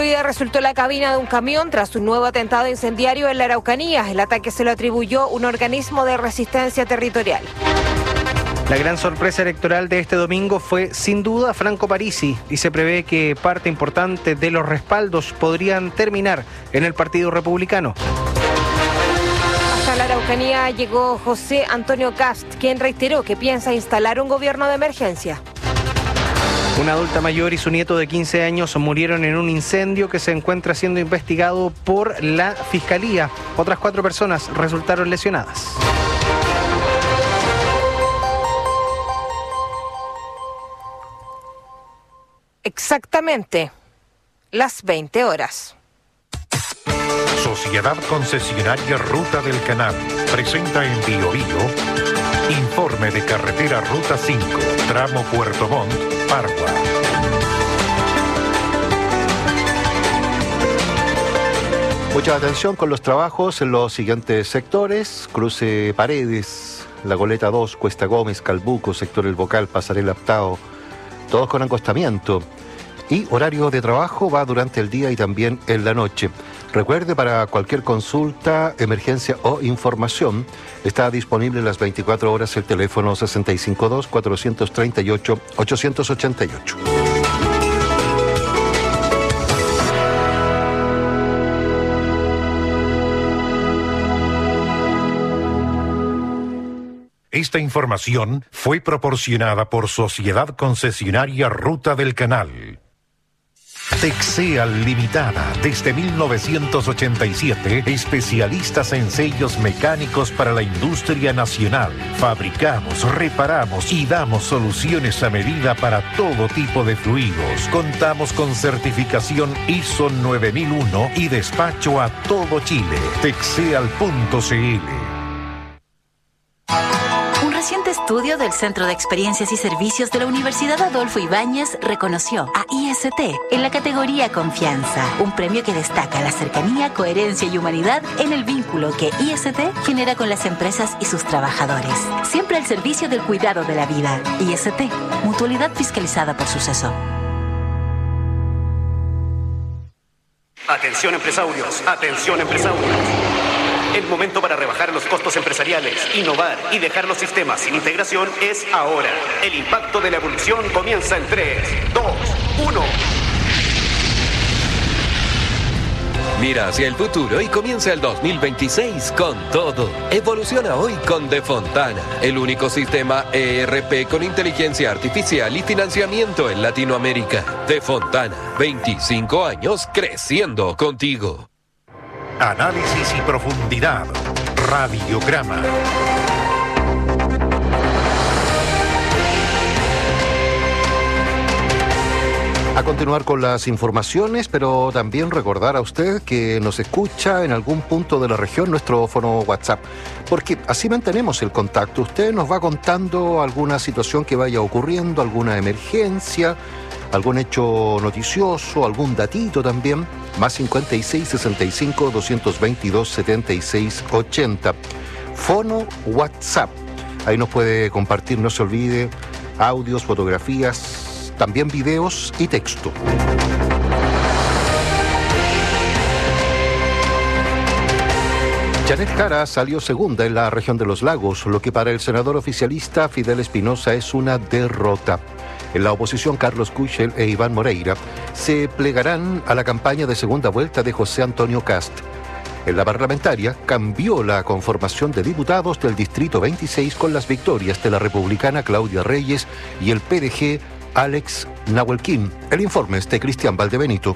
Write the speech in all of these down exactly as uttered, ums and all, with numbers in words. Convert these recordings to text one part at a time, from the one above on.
Destruida resultó la cabina de un camión tras un nuevo atentado incendiario en la Araucanía. El ataque se lo atribuyó un organismo de resistencia territorial. La gran sorpresa electoral de este domingo fue sin duda Franco Parisi y se prevé que parte importante de los respaldos podrían terminar en el Partido Republicano. Hasta la Araucanía llegó José Antonio Kast, quien reiteró que piensa instalar un gobierno de emergencia. Una adulta mayor y su nieto de quince años murieron en un incendio que se encuentra siendo investigado por la Fiscalía. Otras cuatro personas resultaron lesionadas. Exactamente las veinte horas. Sociedad Concesionaria Ruta del Canal presenta en Bio Bio informe de carretera Ruta cinco, tramo Puerto Montt, Pargua. Mucha atención con los trabajos en los siguientes sectores: Cruce Paredes, La Goleta dos, Cuesta Gómez, Calbuco, sector El Bocal, Pasarela Aptao, todos con acostamiento. Y horario de trabajo va durante el día y también en la noche. Recuerde, para cualquier consulta, emergencia o información, está disponible las veinticuatro horas el teléfono sesenta y cinco dos, cuatrocientos treinta y ocho, ochocientos ochenta y ocho. Esta información fue proporcionada por Sociedad Concesionaria Ruta del Canal. Texeal Limitada, desde mil novecientos ochenta y siete, especialistas en sellos mecánicos para la industria nacional. Fabricamos, reparamos y damos soluciones a medida para todo tipo de fluidos. Contamos con certificación I S O nueve mil uno y despacho a todo Chile. Texeal punto c l. Un reciente estudio del Centro de Experiencias y Servicios de la Universidad Adolfo Ibáñez reconoció a I S T en la categoría Confianza, un premio que destaca la cercanía, coherencia y humanidad en el vínculo que I S T genera con las empresas y sus trabajadores. Siempre al servicio del cuidado de la vida. I S T, mutualidad fiscalizada por Suceso. Atención empresarios, atención empresarios. El momento para rebajar los costos empresariales, innovar y dejar los sistemas sin integración es ahora. El impacto de la evolución comienza en tres, dos, uno. Mira hacia el futuro y comienza el dos mil veintiséis con todo. Evoluciona hoy con Defontana, el único sistema E R P con inteligencia artificial y financiamiento en Latinoamérica. Defontana, veinticinco años creciendo contigo. Análisis y profundidad. Radiograma. A continuar con las informaciones, pero también recordar a usted que nos escucha en algún punto de la región nuestro fono WhatsApp, porque así mantenemos el contacto. Usted nos va contando alguna situación que vaya ocurriendo, alguna emergencia, algún hecho noticioso, algún datito también. Más cincuenta y seis, sesenta y cinco, doscientos veintidós, setenta y seis, ochenta. Fono WhatsApp. Ahí nos puede compartir, no se olvide, audios, fotografías, también videos y texto. Janet Jara salió segunda en la región de los Lagos, lo que para el senador oficialista Fidel Espinosa es una derrota. En la oposición, Carlos Kuchel e Iván Moreira se plegarán a la campaña de segunda vuelta de José Antonio Kast. En la parlamentaria, cambió la conformación de diputados del Distrito veintiséis con las victorias de la republicana Claudia Reyes y el P D G Alex Nahuelquín. El informe es de Cristian Valdebenito.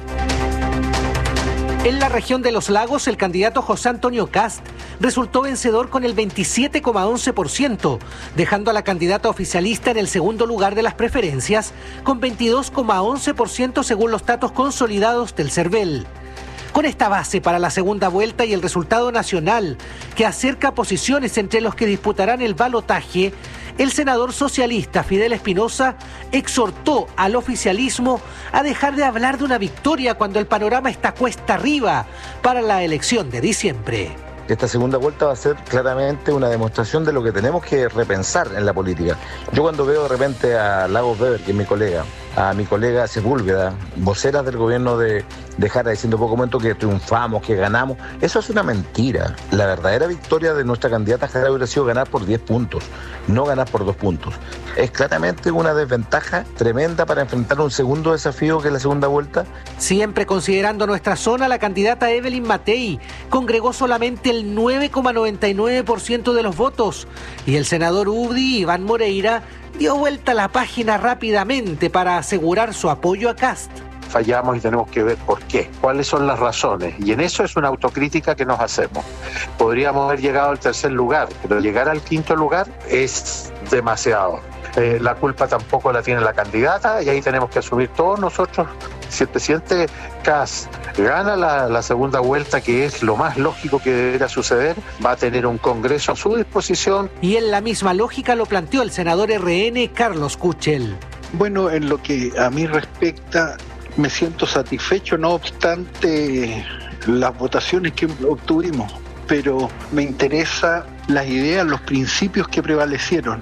En la región de los Lagos, el candidato José Antonio Kast resultó vencedor con el veintisiete coma once por ciento, dejando a la candidata oficialista en el segundo lugar de las preferencias, con veintidós coma once por ciento según los datos consolidados del CERVEL. Con esta base para la segunda vuelta y el resultado nacional, que acerca posiciones entre los que disputarán el balotaje, el senador socialista Fidel Espinosa exhortó al oficialismo a dejar de hablar de una victoria cuando el panorama está cuesta arriba para la elección de diciembre. Esta segunda vuelta va a ser claramente una demostración de lo que tenemos que repensar en la política. Yo cuando veo de repente a Lagos Weber, que es mi colega, a mi colega Sepúlveda, vocera del gobierno de, de Jara, diciendo poco momento que triunfamos, que ganamos. Eso es una mentira. La verdadera victoria de nuestra candidata Jara hubiera sido ganar por diez puntos, no ganar por dos puntos. Es claramente una desventaja tremenda para enfrentar un segundo desafío que es la segunda vuelta. Siempre considerando nuestra zona, la candidata Evelyn Matei congregó solamente el nueve coma noventa y nueve por ciento de los votos y el senador U D I, Iván Moreira, dio vuelta a la página rápidamente para asegurar su apoyo a Kast. Fallamos y tenemos que ver por qué, cuáles son las razones, y en eso es una autocrítica que nos hacemos. Podríamos haber llegado al tercer lugar, pero llegar al quinto lugar es demasiado. Eh, la culpa tampoco la tiene la candidata y ahí tenemos que asumir todos nosotros. Si el presidente Kast gana la, la segunda vuelta, que es lo más lógico que debería suceder, va a tener un Congreso a su disposición. Y en la misma lógica lo planteó el senador R N Carlos Kuchel. Bueno, en lo que a mí respecta, me siento satisfecho, no obstante las votaciones que obtuvimos, pero me interesan las ideas, los principios que prevalecieron,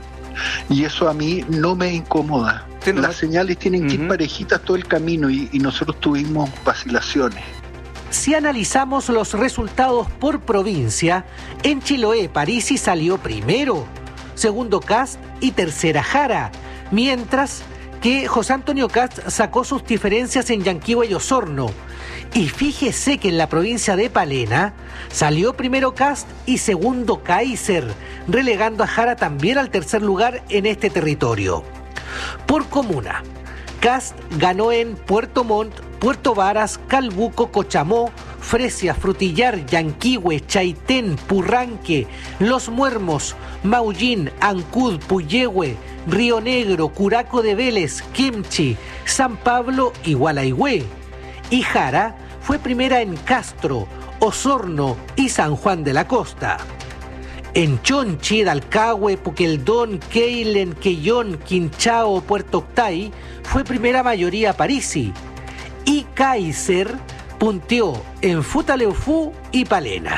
y eso a mí no me incomoda. Las señales tienen que ir parejitas todo el camino y, y nosotros tuvimos vacilaciones. Si analizamos los resultados por provincia, en Chiloé Parisi salió primero, segundo Kast y tercera Jara, mientras que José Antonio Kast sacó sus diferencias en Yanquihue y Osorno. Y fíjese que en la provincia de Palena salió primero Kast y segundo Kaiser, relegando a Jara también al tercer lugar en este territorio. Por comuna, Kast ganó en Puerto Montt, Puerto Varas, Calbuco, Cochamó, Fresia, Frutillar, Yanquihue, Chaitén, Purranque, Los Muermos, Maullín, Ancud, Puyehue, Río Negro, Curaco de Vélez, Quemchi, San Pablo y Gualaihue. Y Jara fue primera en Castro, Osorno y San Juan de la Costa. En Chonchi, Dalcahue, Puqueldón, Keilen, Quellón, Quinchao, Puerto Octay fue primera mayoría Parisi. Y Kaiser punteó en Futaleufú y Palena.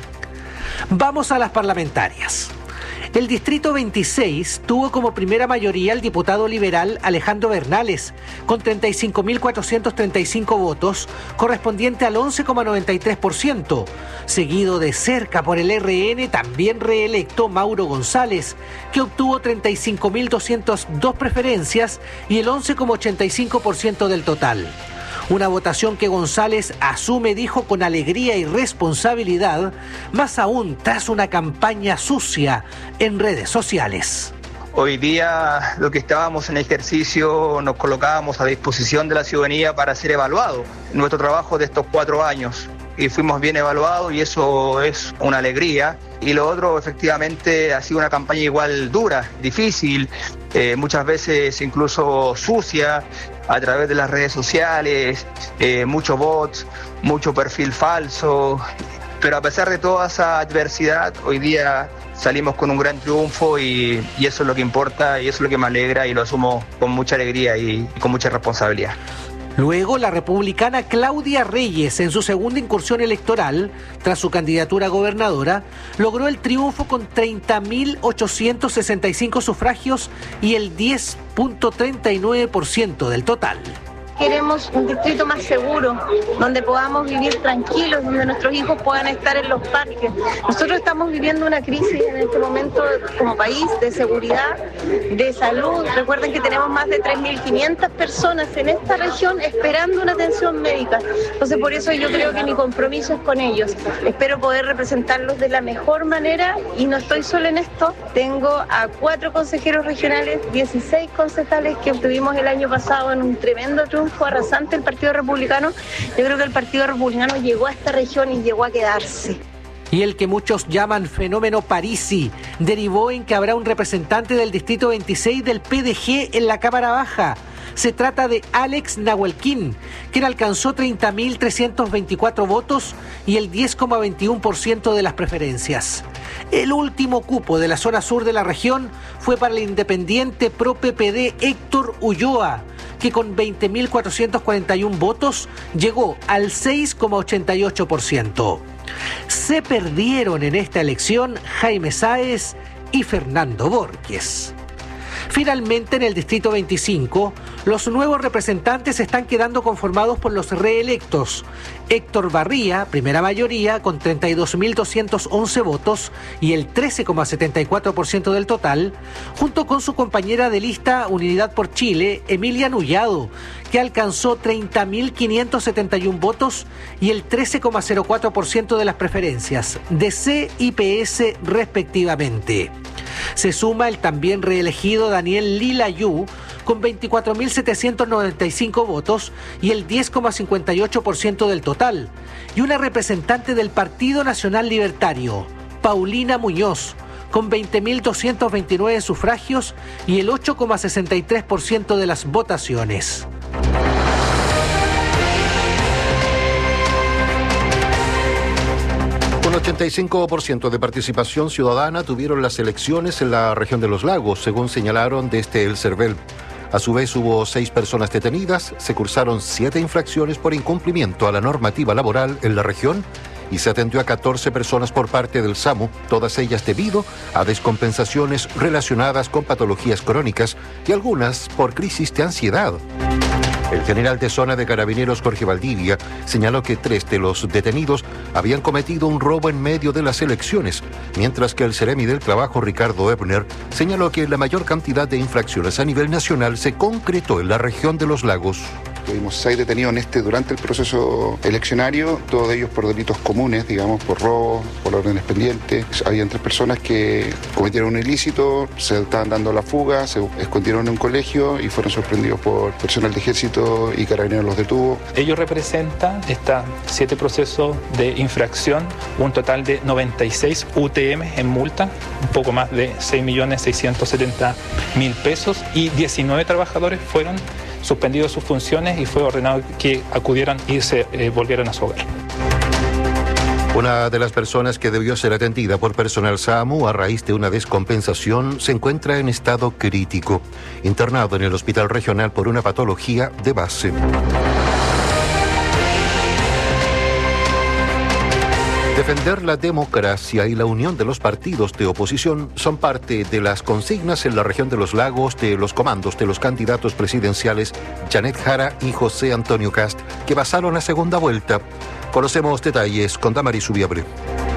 Vamos a las parlamentarias. El distrito veintiséis tuvo como primera mayoría el diputado liberal Alejandro Bernales, con treinta y cinco mil cuatrocientos treinta y cinco votos, correspondiente al once coma noventa y tres por ciento, seguido de cerca por el R N, también reelecto Mauro González, que obtuvo treinta y cinco mil doscientas dos preferencias y el once coma ochenta y cinco por ciento del total. Una votación que González asume, dijo, con alegría y responsabilidad, más aún tras una campaña sucia en redes sociales. Hoy día lo que estábamos en ejercicio nos colocábamos a disposición de la ciudadanía para ser evaluado en nuestro trabajo de estos cuatro años. Y fuimos bien evaluados y eso es una alegría. Y lo otro, efectivamente, ha sido una campaña igual dura, difícil, eh, muchas veces incluso sucia, a través de las redes sociales, eh, muchos bots, mucho perfil falso. Pero a pesar de toda esa adversidad, hoy día salimos con un gran triunfo y, y eso es lo que importa y eso es lo que me alegra y lo asumo con mucha alegría y, y con mucha responsabilidad. Luego, la republicana Claudia Reyes, en su segunda incursión electoral, tras su candidatura a gobernadora, logró el triunfo con treinta mil ochocientos sesenta y cinco sufragios y el diez coma treinta y nueve por ciento del total. Queremos un distrito más seguro, donde podamos vivir tranquilos, donde nuestros hijos puedan estar en los parques. Nosotros estamos viviendo una crisis en este momento como país de seguridad, de salud. Recuerden que tenemos más de tres mil quinientas personas en esta región esperando una atención médica. Entonces, por eso yo creo que mi compromiso es con ellos. Espero poder representarlos de la mejor manera y no estoy sola en esto. Tengo a cuatro consejeros regionales, dieciséis concejales que obtuvimos el año pasado en un tremendo triunfo arrasante el Partido Republicano. Yo creo que el Partido Republicano llegó a esta región y llegó a quedarse. Y el que muchos llaman fenómeno Parisi derivó en que habrá un representante del distrito veintiséis del P D G en la Cámara Baja. Se trata de Alex Nahuelquín, quien alcanzó treinta mil trescientos veinticuatro votos y el diez coma veintiuno por ciento de las preferencias. El último cupo de la zona sur de la región fue para el independiente Pro P P D Héctor Ulloa, que con veinte mil cuatrocientos cuarenta y uno votos llegó al seis coma ochenta y ocho por ciento. Se perdieron en esta elección Jaime Sáez y Fernando Borges. Finalmente, en el distrito veinticinco, Los nuevos representantes están quedando conformados por los reelectos. Héctor Barría, primera mayoría, con treinta y dos mil doscientos once votos y el trece coma setenta y cuatro por ciento del total, junto con su compañera de lista Unidad por Chile, Emilia Nullado, que alcanzó treinta mil quinientos setenta y uno votos y el trece coma cero cuatro por ciento de las preferencias, D C y P S respectivamente. Se suma el también reelegido Daniel Lilayú, con veinticuatro mil setecientos noventa y cinco votos y el diez coma cincuenta y ocho por ciento del total, y una representante del Partido Nacional Libertario, Paulina Muñoz, con veinte mil doscientos veintinueve sufragios y el ocho coma sesenta y tres por ciento de las votaciones. Con ochenta y cinco por ciento de participación ciudadana tuvieron las elecciones en la región de los lagos, según señalaron desde el CERVEL. A su vez hubo seis personas detenidas, se cursaron siete infracciones por incumplimiento a la normativa laboral en la región y se atendió a catorce personas por parte del SAMU, todas ellas debido a descompensaciones relacionadas con patologías crónicas y algunas por crisis de ansiedad. El general de zona de Carabineros Jorge Valdivia señaló que tres de los detenidos habían cometido un robo en medio de las elecciones, mientras que el Seremi del Trabajo Ricardo Ebner señaló que la mayor cantidad de infracciones a nivel nacional se concretó en la región de los lagos. Tuvimos seis detenidos en este durante el proceso eleccionario, todos ellos por delitos comunes, digamos, por robo, por órdenes pendientes. Habían tres personas que cometieron un ilícito, se estaban dando la fuga, se escondieron en un colegio y fueron sorprendidos por personal de ejército y Carabineros los detuvo. Ellos representan estos siete procesos de infracción, un total de noventa y seis U T M en multa, un poco más de seis millones seiscientos setenta mil pesos, y diecinueve trabajadores fueron suspendidos sus funciones y fue ordenado que acudieran y se eh, volvieran a su hogar. Una de las personas que debió ser atendida por personal SAMU a raíz de una descompensación se encuentra en estado crítico, internado en el hospital regional por una patología de base. Defender la democracia y la unión de los partidos de oposición son parte de las consignas en la región de los lagos de los comandos de los candidatos presidenciales Janet Jara y José Antonio Kast, que pasaron la segunda vuelta. Conocemos detalles con Damaris Ubiabre.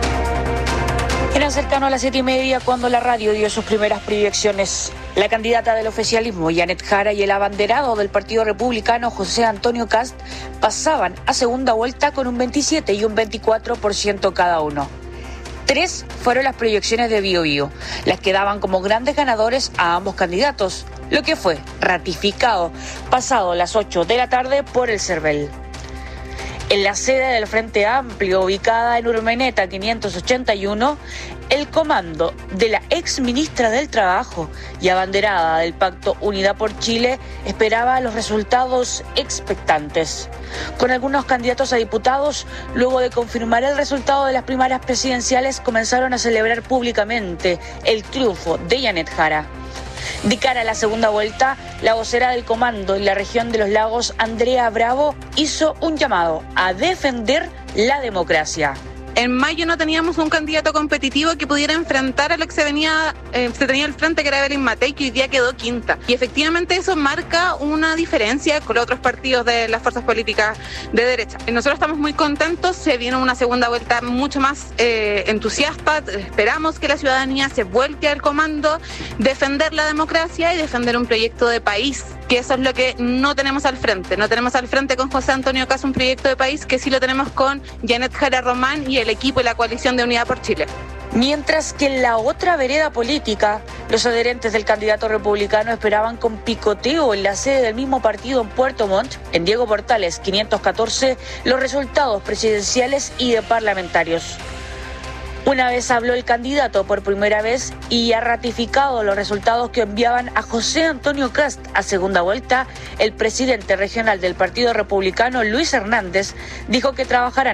Eran cercano a las siete y media cuando la radio dio sus primeras proyecciones. La candidata del oficialismo, Janet Jara, y el abanderado del Partido Republicano, José Antonio Kast, pasaban a segunda vuelta con un veintisiete y un veinticuatro por ciento cada uno. Tres fueron las proyecciones de Bio Bio, las que daban como grandes ganadores a ambos candidatos, lo que fue ratificado pasado las ocho de la tarde por el CERVEL. En la sede del Frente Amplio, ubicada en Urmeneta quinientos ochenta y uno, el comando de la ex ministra del Trabajo y abanderada del Pacto Unidad por Chile esperaba los resultados expectantes. Con algunos candidatos a diputados, luego de confirmar el resultado de las primarias presidenciales, comenzaron a celebrar públicamente el triunfo de Janet Jara. De cara a la segunda vuelta, la vocera del comando en la región de los lagos, Andrea Bravo, hizo un llamado a defender la democracia. En mayo no teníamos un candidato competitivo que pudiera enfrentar a lo que se venía, eh, se tenía al frente, que era Evelyn Matei, que hoy día quedó quinta. Y efectivamente eso marca una diferencia con los otros partidos de las fuerzas políticas de derecha. Nosotros estamos muy contentos, se viene una segunda vuelta mucho más eh, entusiasta. Esperamos que la ciudadanía se vuelque al comando, defender la democracia y defender un proyecto de país, que eso es lo que no tenemos al frente. No tenemos al frente con José Antonio Kast un proyecto de país, que sí lo tenemos con Janet Jara Román y el equipo y la coalición de Unidad por Chile. Mientras que en la otra vereda política, los adherentes del candidato republicano esperaban con picoteo en la sede del mismo partido en Puerto Montt, en Diego Portales quinientos catorce, los resultados presidenciales y de parlamentarios. Una vez habló el candidato por primera vez y ha ratificado los resultados que enviaban a José Antonio Kast a segunda vuelta, el presidente regional del Partido Republicano, Luis Hernández, dijo que trabajarán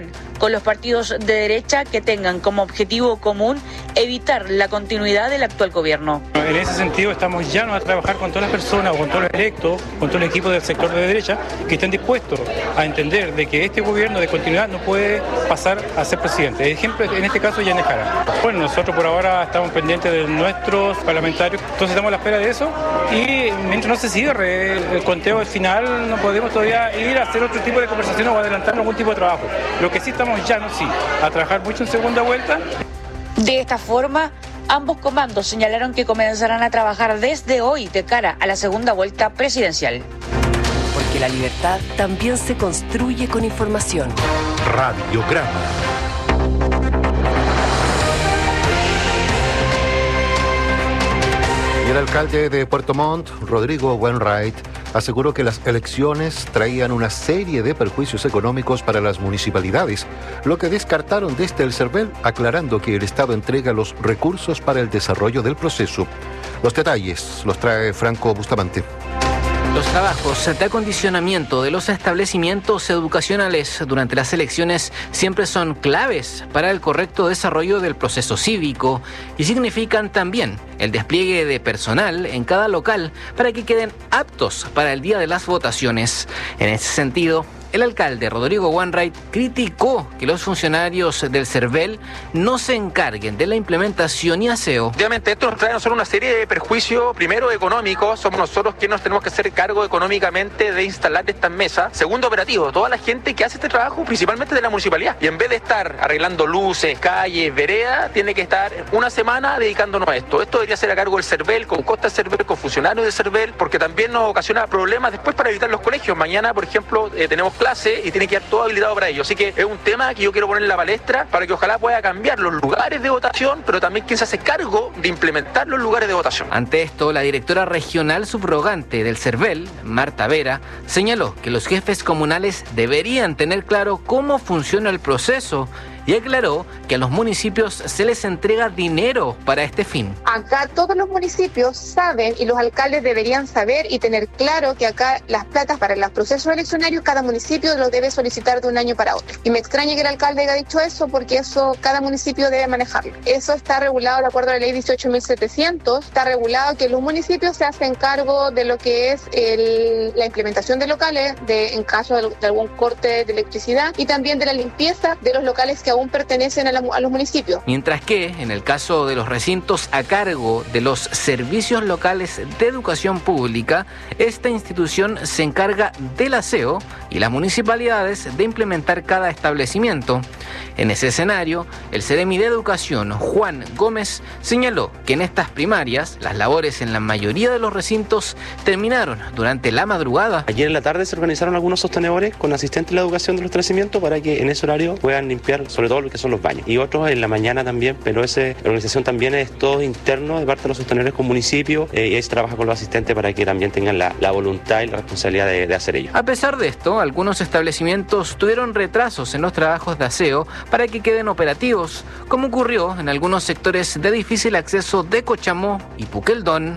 con los partidos de derecha que tengan como objetivo común evitar la continuidad del actual gobierno. En ese sentido estamos llanos a trabajar con todas las personas, con todos los electos, con todo el equipo del sector de derecha que estén dispuestos a entender de que este gobierno de continuidad no puede pasar a ser presidente. Ejemplo, en este caso, Janet Jara. Bueno, nosotros por ahora estamos pendientes de nuestros parlamentarios, entonces estamos a la espera de eso y mientras no se cierre el conteo del final no podemos todavía ir a hacer otro tipo de conversaciones o adelantar algún tipo de trabajo. Lo que sí estamos llanos, sí, a trabajar mucho en segunda vuelta. De esta forma, ambos comandos señalaron que comenzarán a trabajar desde hoy de cara a la segunda vuelta presidencial. Porque la libertad también se construye con información. Radiograma. Y el alcalde de Puerto Montt, Rodrigo Wainwright, aseguró que las elecciones traían una serie de perjuicios económicos para las municipalidades, lo que descartaron desde el CERVEL, aclarando que el Estado entrega los recursos para el desarrollo del proceso. Los detalles los trae Franco Bustamante. Los trabajos de acondicionamiento de los establecimientos educacionales durante las elecciones siempre son claves para el correcto desarrollo del proceso cívico y significan también el despliegue de personal en cada local para que queden aptos para el día de las votaciones. En ese sentido, el alcalde Rodrigo Wainwright criticó que los funcionarios del CERVEL no se encarguen de la implementación y aseo. Obviamente esto nos trae no solo una serie de perjuicios, primero económicos, somos nosotros quienes nos tenemos que hacer cargo económicamente de instalar estas mesas. Segundo, operativo, toda la gente que hace este trabajo, principalmente de la municipalidad. Y en vez de estar arreglando luces, calles, veredas, tiene que estar una semana dedicándonos a esto. Esto debería ser a cargo del CERVEL, con costas del CERVEL, con funcionarios del CERVEL, porque también nos ocasiona problemas después para evitar los colegios. Mañana, por ejemplo, eh, tenemos clase y tiene que estar todo habilitado para ello. Así que es un tema que yo quiero poner en la palestra para que ojalá pueda cambiar los lugares de votación, pero también quien se hace cargo de implementar los lugares de votación. Ante esto, la directora regional subrogante del CERVEL, Marta Vera, señaló que los jefes comunales deberían tener claro cómo funciona el proceso y aclaró que a los municipios se les entrega dinero para este fin. Acá todos los municipios saben y los alcaldes deberían saber y tener claro que acá las platas para los procesos eleccionarios cada municipio lo debe solicitar de un año para otro. Y me extraña que el alcalde haya dicho eso porque eso cada municipio debe manejarlo. Eso está regulado de acuerdo a la ley dieciocho mil setecientos, está regulado que los municipios se hacen cargo de lo que es el, la implementación de locales de, en caso de, de algún corte de electricidad y también de la limpieza de los locales que aún pertenecen a, la, a los municipios. Mientras que, en el caso de los recintos a cargo de los servicios locales de educación pública, esta institución se encarga del aseo y las municipalidades de implementar cada establecimiento. En ese escenario, el Seremi de Educación, Juan Gómez, señaló que en estas primarias, las labores en la mayoría de los recintos terminaron durante la madrugada. Ayer en la tarde se organizaron algunos sostenedores con asistentes de la educación de los establecimientos para que en ese horario puedan limpiar sobre todo lo que son los baños. Y otros en la mañana también, pero esa organización también es todo interno de parte de los sostenedores con municipios eh, y ahí se trabaja con los asistentes para que también tengan la, la voluntad y la responsabilidad de, de hacer ello. A pesar de esto, algunos establecimientos tuvieron retrasos en los trabajos de aseo para que queden operativos, como ocurrió en algunos sectores de difícil acceso de Cochamó y Puqueldón.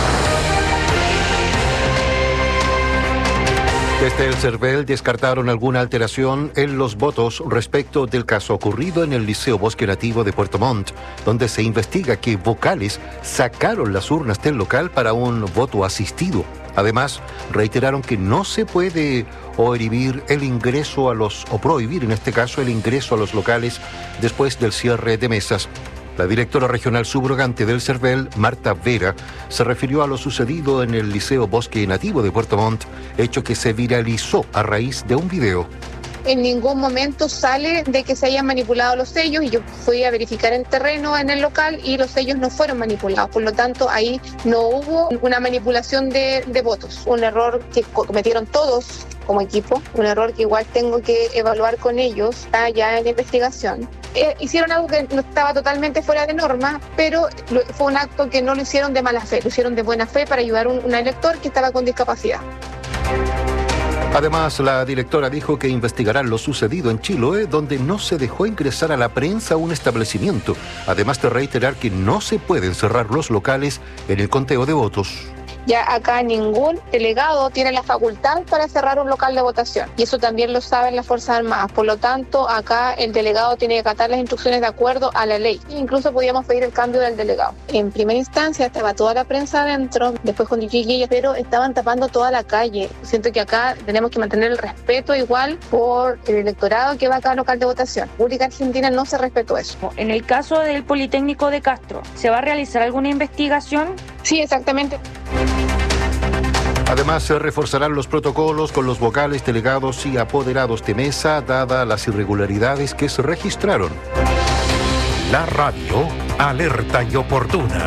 Desde el CERVEL descartaron alguna alteración en los votos respecto del caso ocurrido en el Liceo Bosque Nativo de Puerto Montt, donde se investiga que vocales sacaron las urnas del local para un voto asistido. Además, reiteraron que no se puede prohibir el ingreso a los, o prohibir en este caso el ingreso a los locales después del cierre de mesas. La directora regional subrogante del CERVEL, Marta Vera, se refirió a lo sucedido en el Liceo Bosque Nativo de Puerto Montt, hecho que se viralizó a raíz de un video. En ningún momento sale de que se hayan manipulado los sellos y yo fui a verificar en terreno en el local y los sellos no fueron manipulados. Por lo tanto, ahí no hubo una manipulación de, de votos. Un error que cometieron todos como equipo, un error que igual tengo que evaluar con ellos, está ya en investigación. Eh, hicieron algo que no estaba totalmente fuera de norma, pero lo, fue un acto que no lo hicieron de mala fe, lo hicieron de buena fe para ayudar a un, un elector que estaba con discapacidad. Además, la directora dijo que investigarán lo sucedido en Chiloé, donde no se dejó ingresar a la prensa a un establecimiento, además de reiterar que no se pueden cerrar los locales en el conteo de votos. Ya acá ningún delegado tiene la facultad para cerrar un local de votación y eso también lo saben las Fuerzas Armadas. Por lo tanto, acá el delegado tiene que acatar las instrucciones de acuerdo a la ley. Incluso podíamos pedir el cambio del delegado. En primera instancia estaba toda la prensa adentro, después cuando llegué, pero estaban tapando toda la calle. Siento que acá tenemos que mantener el respeto igual por el electorado que va a cada local de votación. República Argentina no se respetó eso. En el caso del Politécnico de Castro, ¿se va a realizar alguna investigación? Sí, exactamente. Además, se reforzarán los protocolos con los vocales, delegados y apoderados de mesa, dadas las irregularidades que se registraron. La radio, alerta y oportuna.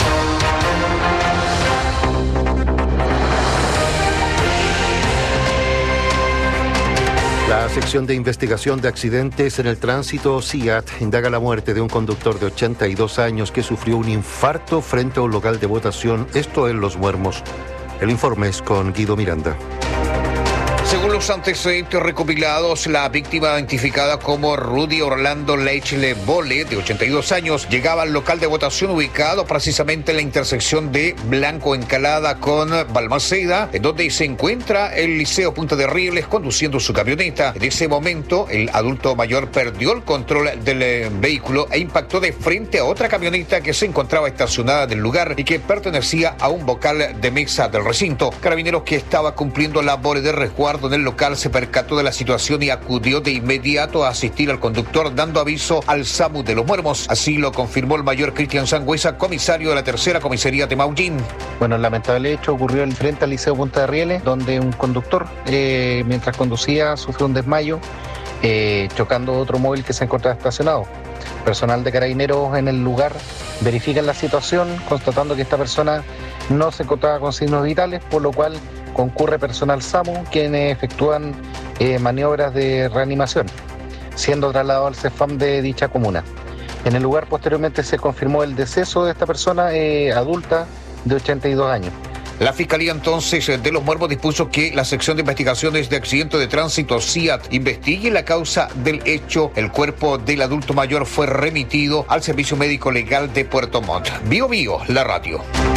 La sección de investigación de accidentes en el tránsito, C I A T, indaga la muerte de un conductor de ochenta y dos años que sufrió un infarto frente a un local de votación, esto en Los Muermos. El informe es con Guido Miranda. Según los antecedentes recopilados, la víctima identificada como Rudy Orlando Leichle Bole, de ochenta y dos años, llegaba al local de votación ubicado precisamente en la intersección de Blanco Encalada con Balmaceda, en donde se encuentra el Liceo Punta de Rieles conduciendo su camioneta. En ese momento, el adulto mayor perdió el control del eh, vehículo e impactó de frente a otra camioneta que se encontraba estacionada en el lugar y que pertenecía a un vocal de mesa del recinto. Carabineros, que estaba cumpliendo labores de resguardo en el local, se percató de la situación y acudió de inmediato a asistir al conductor, dando aviso al SAMU de Los Muermos. Así lo confirmó el mayor Cristian Sangüesa, comisario de la tercera comisaría de Maullín. Bueno, el lamentable hecho ocurrió en frente al Liceo Punta de Rieles, donde un conductor, eh, mientras conducía, sufrió un desmayo, eh, chocando otro móvil que se encontraba estacionado. Personal de Carabineros en el lugar verifican la situación, constatando que esta persona no se encontraba con signos vitales, por lo cual concurre personal SAMU, quienes efectúan eh, maniobras de reanimación, siendo trasladado al CEFAM de dicha comuna. En el lugar posteriormente se confirmó el deceso de esta persona eh, adulta de ochenta y dos años. La Fiscalía entonces de Los Muermos dispuso que la sección de investigaciones de accidentes de tránsito, C I A T, investigue la causa del hecho. El cuerpo del adulto mayor fue remitido al Servicio Médico Legal de Puerto Montt. Bio Bio, la radio.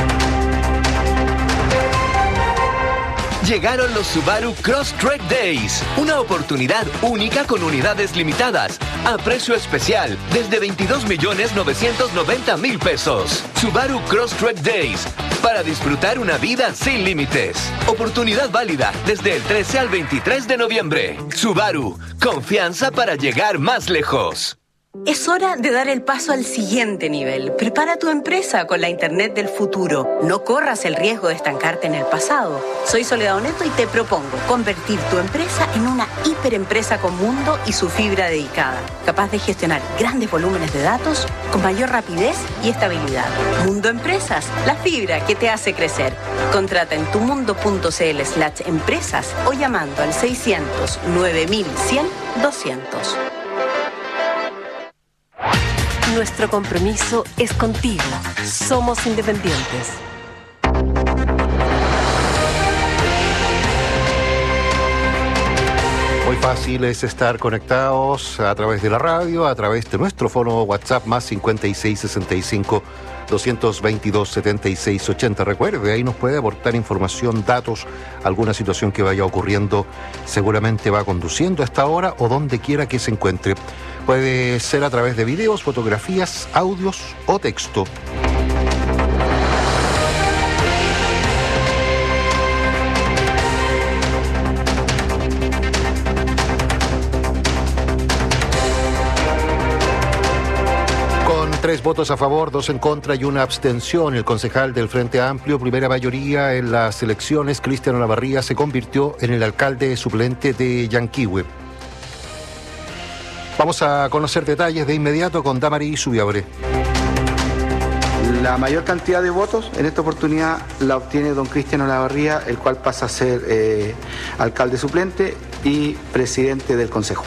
Llegaron los Subaru Crosstrek Days, una oportunidad única con unidades limitadas, a precio especial, desde veintidós millones novecientos noventa mil pesos. Subaru Crosstrek Days, para disfrutar una vida sin límites. Oportunidad válida desde el trece al veintitrés de noviembre. Subaru, confianza para llegar más lejos. Es hora de dar el paso al siguiente nivel. Prepara tu empresa con la Internet del futuro. No corras el riesgo de estancarte en el pasado. Soy Soledad Oneto y te propongo convertir tu empresa en una hiperempresa con mundo y su fibra dedicada, capaz de gestionar grandes volúmenes de datos con mayor rapidez y estabilidad. Mundo Empresas, la fibra que te hace crecer. Contrata en tumundo.cl slash empresas o llamando al seiscientos nueve mil cien doscientos. Nuestro compromiso es contigo. Somos independientes. Muy fácil es estar conectados a través de la radio, a través de nuestro fono WhatsApp más cincuenta y seis sesenta y cinco doscientos veintidós setenta y seis ochenta. Recuerde, ahí nos puede aportar información, datos, alguna situación que vaya ocurriendo, seguramente va conduciendo a esta hora o donde quiera que se encuentre. Puede ser a través de videos, fotografías, audios o texto. Tres votos a favor, dos en contra y una abstención. El concejal del Frente Amplio, primera mayoría en las elecciones, Cristian Olavarría, se convirtió en el alcalde suplente de Yanquihue. Vamos a conocer detalles de inmediato con Damari Subiabre. La mayor cantidad de votos en esta oportunidad la obtiene don Cristian Olavarría, el cual pasa a ser eh, alcalde suplente y presidente del Consejo.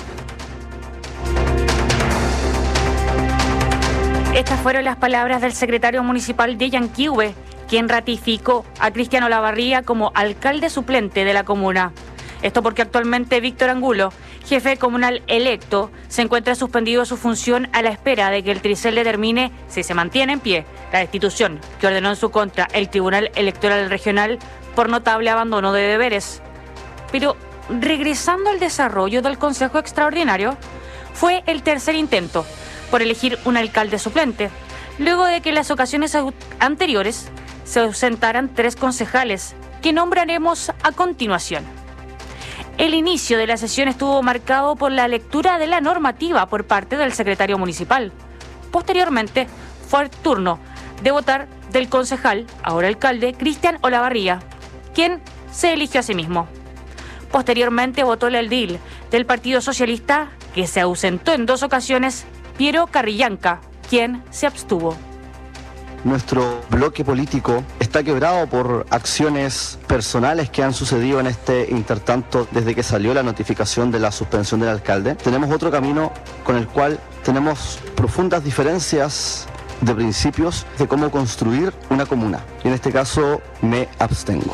Estas fueron las palabras del secretario municipal de Yanquihue, quien ratificó a Cristian Olavarría como alcalde suplente de la comuna. Esto porque actualmente Víctor Angulo, jefe comunal electo, se encuentra suspendido de su función a la espera de que el Tricel determine si se mantiene en pie la destitución que ordenó en su contra el Tribunal Electoral Regional por notable abandono de deberes. Pero, regresando al desarrollo del Consejo Extraordinario, fue el tercer intento por elegir un alcalde suplente, luego de que en las ocasiones anteriores se ausentaran tres concejales, que nombraremos a continuación. El inicio de la sesión estuvo marcado por la lectura de la normativa por parte del secretario municipal. Posteriormente, fue el turno de votar del concejal, ahora alcalde, Cristian Olavarría, quien se eligió a sí mismo. Posteriormente votó el edil del Partido Socialista, que se ausentó en dos ocasiones, Piero Carrillanca, quien se abstuvo. Nuestro bloque político está quebrado por acciones personales que han sucedido en este intertanto desde que salió la notificación de la suspensión del alcalde. Tenemos otro camino con el cual tenemos profundas diferencias de principios de cómo construir una comuna. Y en este caso me abstengo.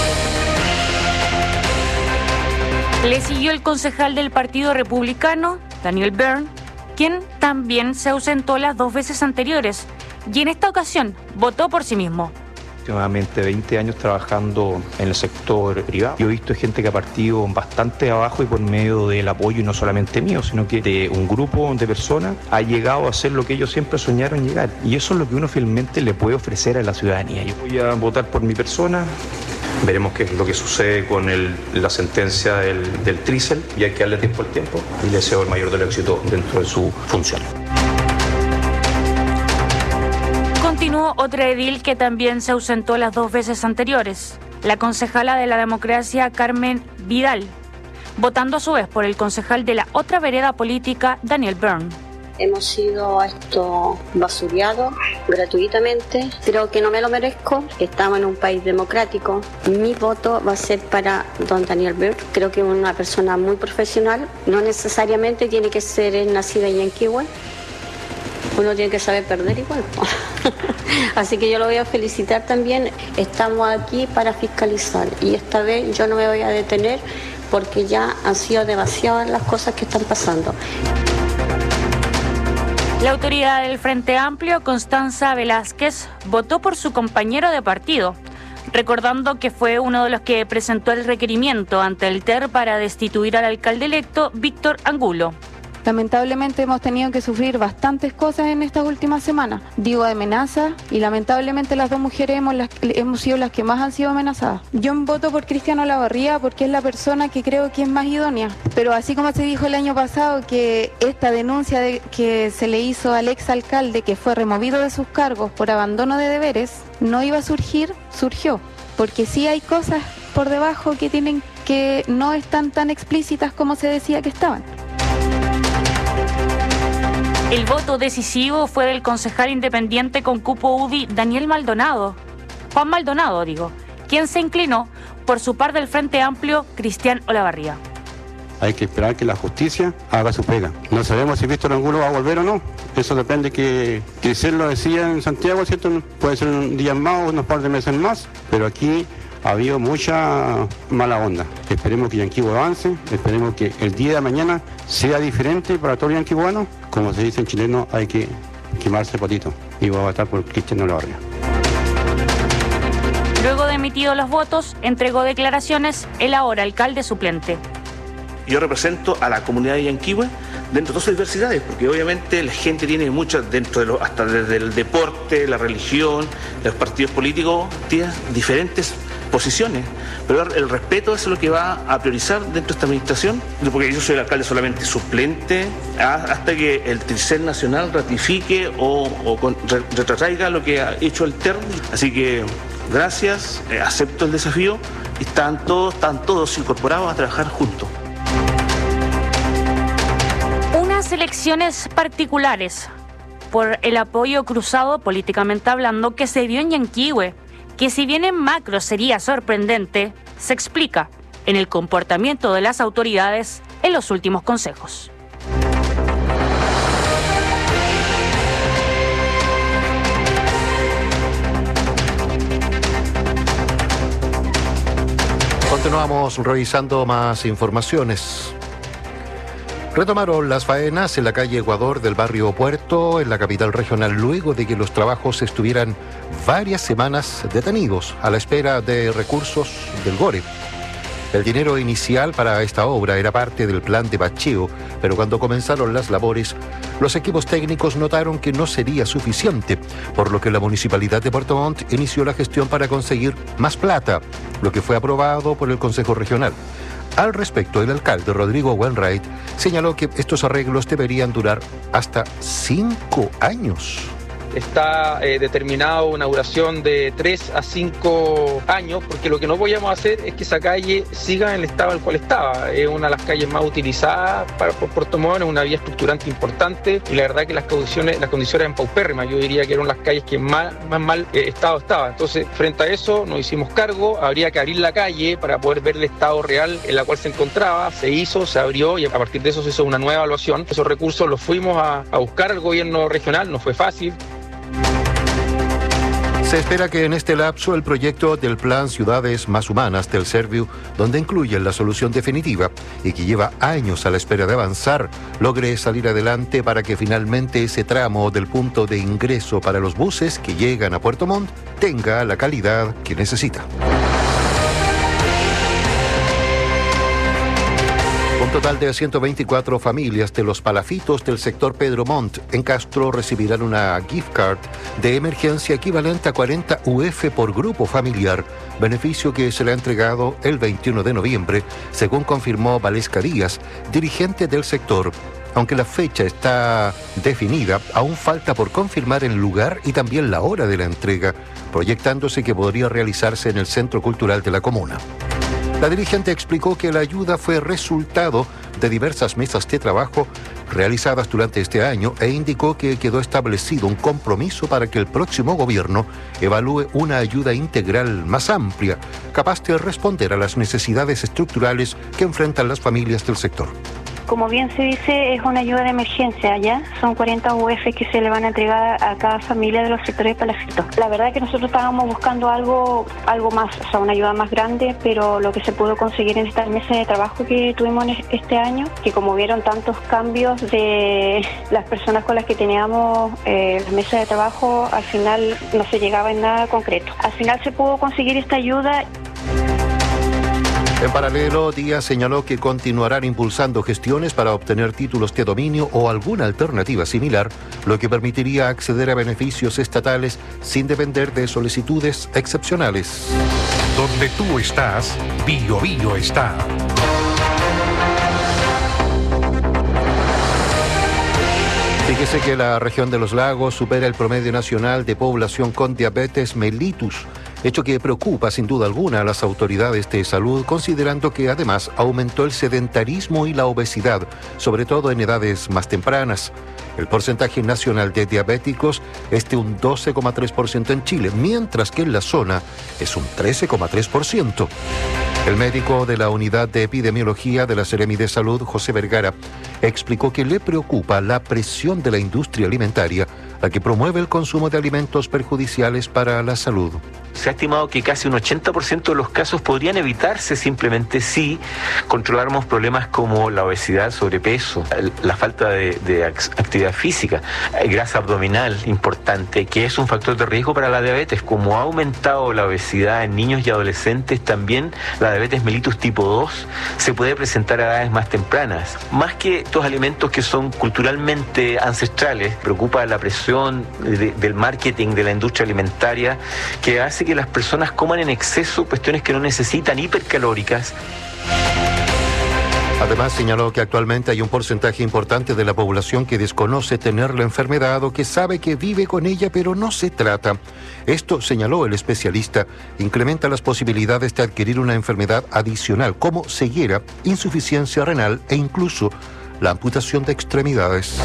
Le siguió el concejal del Partido Republicano, Daniel Byrne, quien también se ausentó las dos veces anteriores y en esta ocasión votó por sí mismo. Últimamente veinte años trabajando en el sector privado. Yo he visto gente que ha partido bastante abajo y por medio del apoyo, y no solamente mío, sino que de un grupo de personas, ha llegado a hacer lo que ellos siempre soñaron llegar. Y eso es lo que uno finalmente le puede ofrecer a la ciudadanía. Yo voy a votar por mi persona. Veremos qué es lo que sucede con el, la sentencia del, del Trícel, y hay que darle tiempo al tiempo, y le deseo el mayor del éxito dentro de su función. Continuó otra edil que también se ausentó las dos veces anteriores, la concejala de la democracia Carmen Vidal, votando a su vez por el concejal de la otra vereda política, Daniel Byrne. Hemos sido esto basureados gratuitamente. Creo que no me lo merezco. Estamos en un país democrático. Mi voto va a ser para don Daniel Byrne. Creo que es una persona muy profesional. No necesariamente tiene que ser nacida en Yanquihue. Uno tiene que saber perder igual. Así que yo lo voy a felicitar también. Estamos aquí para fiscalizar y esta vez yo no me voy a detener porque ya han sido demasiadas las cosas que están pasando. La autoridad del Frente Amplio, Constanza Velázquez, votó por su compañero de partido, recordando que fue uno de los que presentó el requerimiento ante el T E R para destituir al alcalde electo Víctor Angulo. Lamentablemente hemos tenido que sufrir bastantes cosas en estas últimas semanas. Digo, amenazas, y lamentablemente las dos mujeres hemos, las, hemos sido las que más han sido amenazadas. Yo voto por Cristian Olavarría porque es la persona que creo que es más idónea. Pero así como se dijo el año pasado que esta denuncia de, que se le hizo al exalcalde, que fue removido de sus cargos por abandono de deberes, no iba a surgir, surgió. Porque sí hay cosas por debajo que, tienen, que no están tan explícitas como se decía que estaban. El voto decisivo fue del concejal independiente con cupo U D I, Daniel Maldonado, Juan Maldonado, digo, quien se inclinó por su par del Frente Amplio, Cristian Olavarría. Hay que esperar que la justicia haga su pega. No sabemos si Víctor Angulo va a volver o no. Eso depende que Crisel lo decía en Santiago, ¿cierto? Puede ser un día más o unos par de meses más, pero aquí ha habido mucha mala onda. Esperemos que Yanquihue avance, esperemos que el día de mañana sea diferente para todos los yanquihuanos. Como se dice en chileno, hay que quemarse potito. Y voy a votar por Cristian Olavarría. Luego de emitidos los votos, entregó declaraciones el ahora alcalde suplente. Yo represento a la comunidad de Yanquihue dentro de todas sus diversidades, porque obviamente la gente tiene muchas, dentro de lo, hasta desde el deporte, la religión, los partidos políticos, tienen diferentes posiciones, pero el respeto es lo que va a priorizar dentro de esta administración, porque yo soy el alcalde solamente suplente hasta que el Tricel Nacional ratifique o, o con, re, retrotraiga lo que ha hecho el T E R. Así que gracias, eh, acepto el desafío y están todos, están todos incorporados a trabajar juntos. Unas elecciones particulares por el apoyo cruzado políticamente hablando que se dio en Yanquihue, que si bien en macro sería sorprendente, se explica en el comportamiento de las autoridades en los últimos consejos. Continuamos revisando más informaciones. Retomaron las faenas en la calle Ecuador del barrio Puerto, en la capital regional, luego de que los trabajos estuvieran varias semanas detenidos a la espera de recursos del GORE. El dinero inicial para esta obra era parte del plan de bacheo, pero cuando comenzaron las labores, los equipos técnicos notaron que no sería suficiente, por lo que la Municipalidad de Puerto Montt inició la gestión para conseguir más plata, lo que fue aprobado por el Consejo Regional. Al respecto, el alcalde Rodrigo Wainwright señaló que estos arreglos deberían durar hasta cinco años. Está eh, determinado una duración de tres a cinco años, porque lo que no podíamos hacer es que esa calle siga en el estado en el cual estaba. Es una de las calles más utilizadas para, por Puerto Montt, es una vía estructurante importante, y la verdad que las condiciones, las condiciones eran paupérrimas. Yo diría que eran las calles que más, más mal eh, estado estaba. Entonces, frente a eso, nos hicimos cargo, habría que abrir la calle para poder ver el estado real en la cual se encontraba. Se hizo, se abrió, y a partir de eso se hizo una nueva evaluación. Esos recursos los fuimos a, a buscar al gobierno regional, no fue fácil. Se espera que en este lapso el proyecto del Plan Ciudades Más Humanas del Serviu, donde incluye la solución definitiva y que lleva años a la espera de avanzar, logre salir adelante para que finalmente ese tramo del punto de ingreso para los buses que llegan a Puerto Montt tenga la calidad que necesita. Un total de ciento veinticuatro familias de los palafitos del sector Pedro Montt en Castro recibirán una gift card de emergencia equivalente a cuarenta U F por grupo familiar, beneficio que se le ha entregado el veintiuno de noviembre, según confirmó Valesca Díaz, dirigente del sector. Aunque la fecha está definida, aún falta por confirmar el lugar y también la hora de la entrega, proyectándose que podría realizarse en el Centro Cultural de la comuna. La dirigente explicó que la ayuda fue resultado de diversas mesas de trabajo realizadas durante este año e indicó que quedó establecido un compromiso para que el próximo gobierno evalúe una ayuda integral más amplia, capaz de responder a las necesidades estructurales que enfrentan las familias del sector. Como bien se dice, es una ayuda de emergencia, ¿ya? Son cuarenta U F que se le van a entregar a cada familia de los sectores palafitos. La verdad es que nosotros estábamos buscando algo algo más, o sea, una ayuda más grande, pero lo que se pudo conseguir en esta mesa de trabajo que tuvimos este año, que como vieron tantos cambios de las personas con las que teníamos eh, la mesa de trabajo, al final no se llegaba en nada concreto. Al final se pudo conseguir esta ayuda. En paralelo, Díaz señaló que continuarán impulsando gestiones para obtener títulos de dominio o alguna alternativa similar, lo que permitiría acceder a beneficios estatales sin depender de solicitudes excepcionales. Donde tú estás, Bio Bio está. Fíjese que la región de los lagos supera el promedio nacional de población con diabetes mellitus, hecho que preocupa sin duda alguna a las autoridades de salud, considerando que además aumentó el sedentarismo y la obesidad, sobre todo en edades más tempranas. El porcentaje nacional de diabéticos es de un doce coma tres por ciento en Chile, mientras que en la zona es un trece coma tres por ciento. El médico de la Unidad de Epidemiología de la Seremi de Salud, José Vergara, explicó que le preocupa la presión de la industria alimentaria, la que promueve el consumo de alimentos perjudiciales para la salud. Se ha estimado que casi un ochenta por ciento de los casos podrían evitarse simplemente si controláramos problemas como la obesidad, sobrepeso, la falta de, de actividad física, grasa abdominal importante, que es un factor de riesgo para la diabetes. Como ha aumentado la obesidad en niños y adolescentes, también la diabetes mellitus tipo dos se puede presentar a edades más tempranas. Más que estos alimentos que son culturalmente ancestrales, preocupa la presión de, del marketing de la industria alimentaria, que hace que las personas coman en exceso cuestiones que no necesitan, hipercalóricas. Además, señaló que actualmente hay un porcentaje importante de la población que desconoce tener la enfermedad o que sabe que vive con ella, pero no se trata. Esto, señaló el especialista, incrementa las posibilidades de adquirir una enfermedad adicional, como ceguera, insuficiencia renal e incluso la amputación de extremidades.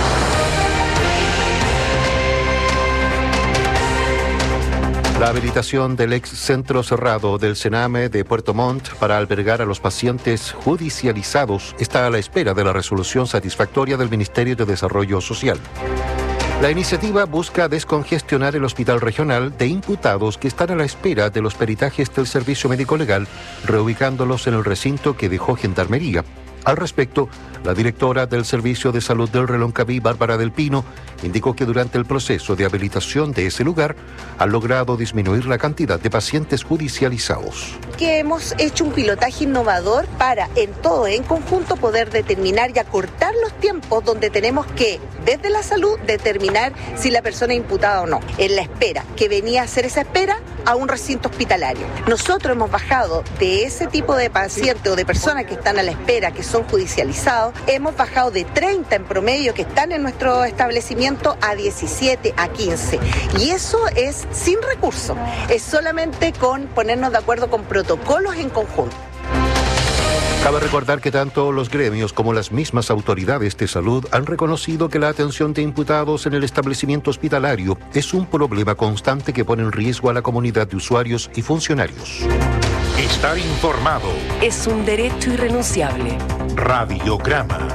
La habilitación del ex centro cerrado del Sename de Puerto Montt para albergar a los pacientes judicializados está a la espera de la resolución satisfactoria del Ministerio de Desarrollo Social. La iniciativa busca descongestionar el hospital regional de imputados que están a la espera de los peritajes del Servicio Médico Legal, reubicándolos en el recinto que dejó Gendarmería. Al respecto, la directora del Servicio de Salud del Reloncaví, Bárbara del Pino, indicó que durante el proceso de habilitación de ese lugar han logrado disminuir la cantidad de pacientes judicializados. Que hemos hecho un pilotaje innovador para, en todo, en conjunto, poder determinar y acortar los tiempos donde tenemos que, desde la salud, determinar si la persona es imputada o no, en la espera, que venía a hacer esa espera a un recinto hospitalario. Nosotros hemos bajado de ese tipo de pacientes o de personas que están a la espera, que son judicializados, hemos bajado de treinta en promedio que están en nuestro establecimiento a diecisiete, a quince. Y eso es sin recursos, es solamente con ponernos de acuerdo con protocolos en conjunto. Cabe recordar que tanto los gremios como las mismas autoridades de salud han reconocido que la atención de imputados en el establecimiento hospitalario es un problema constante que pone en riesgo a la comunidad de usuarios y funcionarios. Estar informado es un derecho irrenunciable. Radiograma.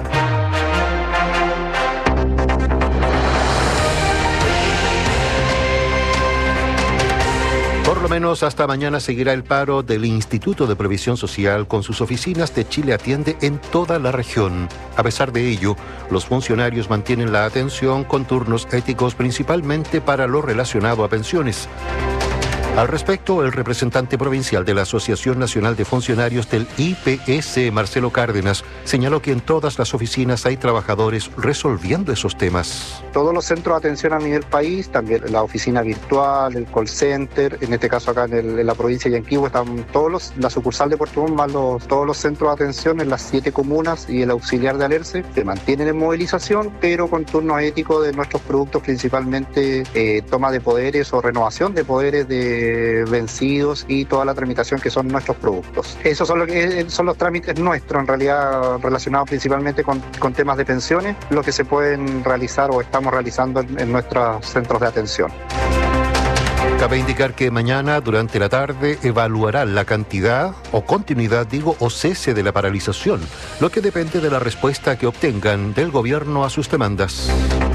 Por lo menos hasta mañana seguirá el paro del Instituto de Previsión Social con sus oficinas de Chile Atiende en toda la región. A pesar de ello, los funcionarios mantienen la atención con turnos éticos principalmente para lo relacionado a pensiones. Al respecto, el representante provincial de la Asociación Nacional de Funcionarios del I P S, Marcelo Cárdenas, señaló que en todas las oficinas hay trabajadores resolviendo esos temas. Todos los centros de atención a nivel país, también la oficina virtual, el call center, en este caso acá en, el, en la provincia de Yanquihue, están todos los, la sucursal de Puerto Montt, más los, todos los centros de atención en las siete comunas y el auxiliar de Alerce, se mantienen en movilización, pero con turnos éticos de nuestros productos, principalmente eh, toma de poderes o renovación de poderes de vencidos y toda la tramitación que son nuestros productos. Esos son, lo que, son los trámites nuestros, en realidad relacionados principalmente con, con temas de pensiones, lo que se pueden realizar o estamos realizando en, en nuestros centros de atención. Cabe indicar que mañana, durante la tarde, evaluarán la cantidad o continuidad, digo, o cese de la paralización, lo que depende de la respuesta que obtengan del gobierno a sus demandas.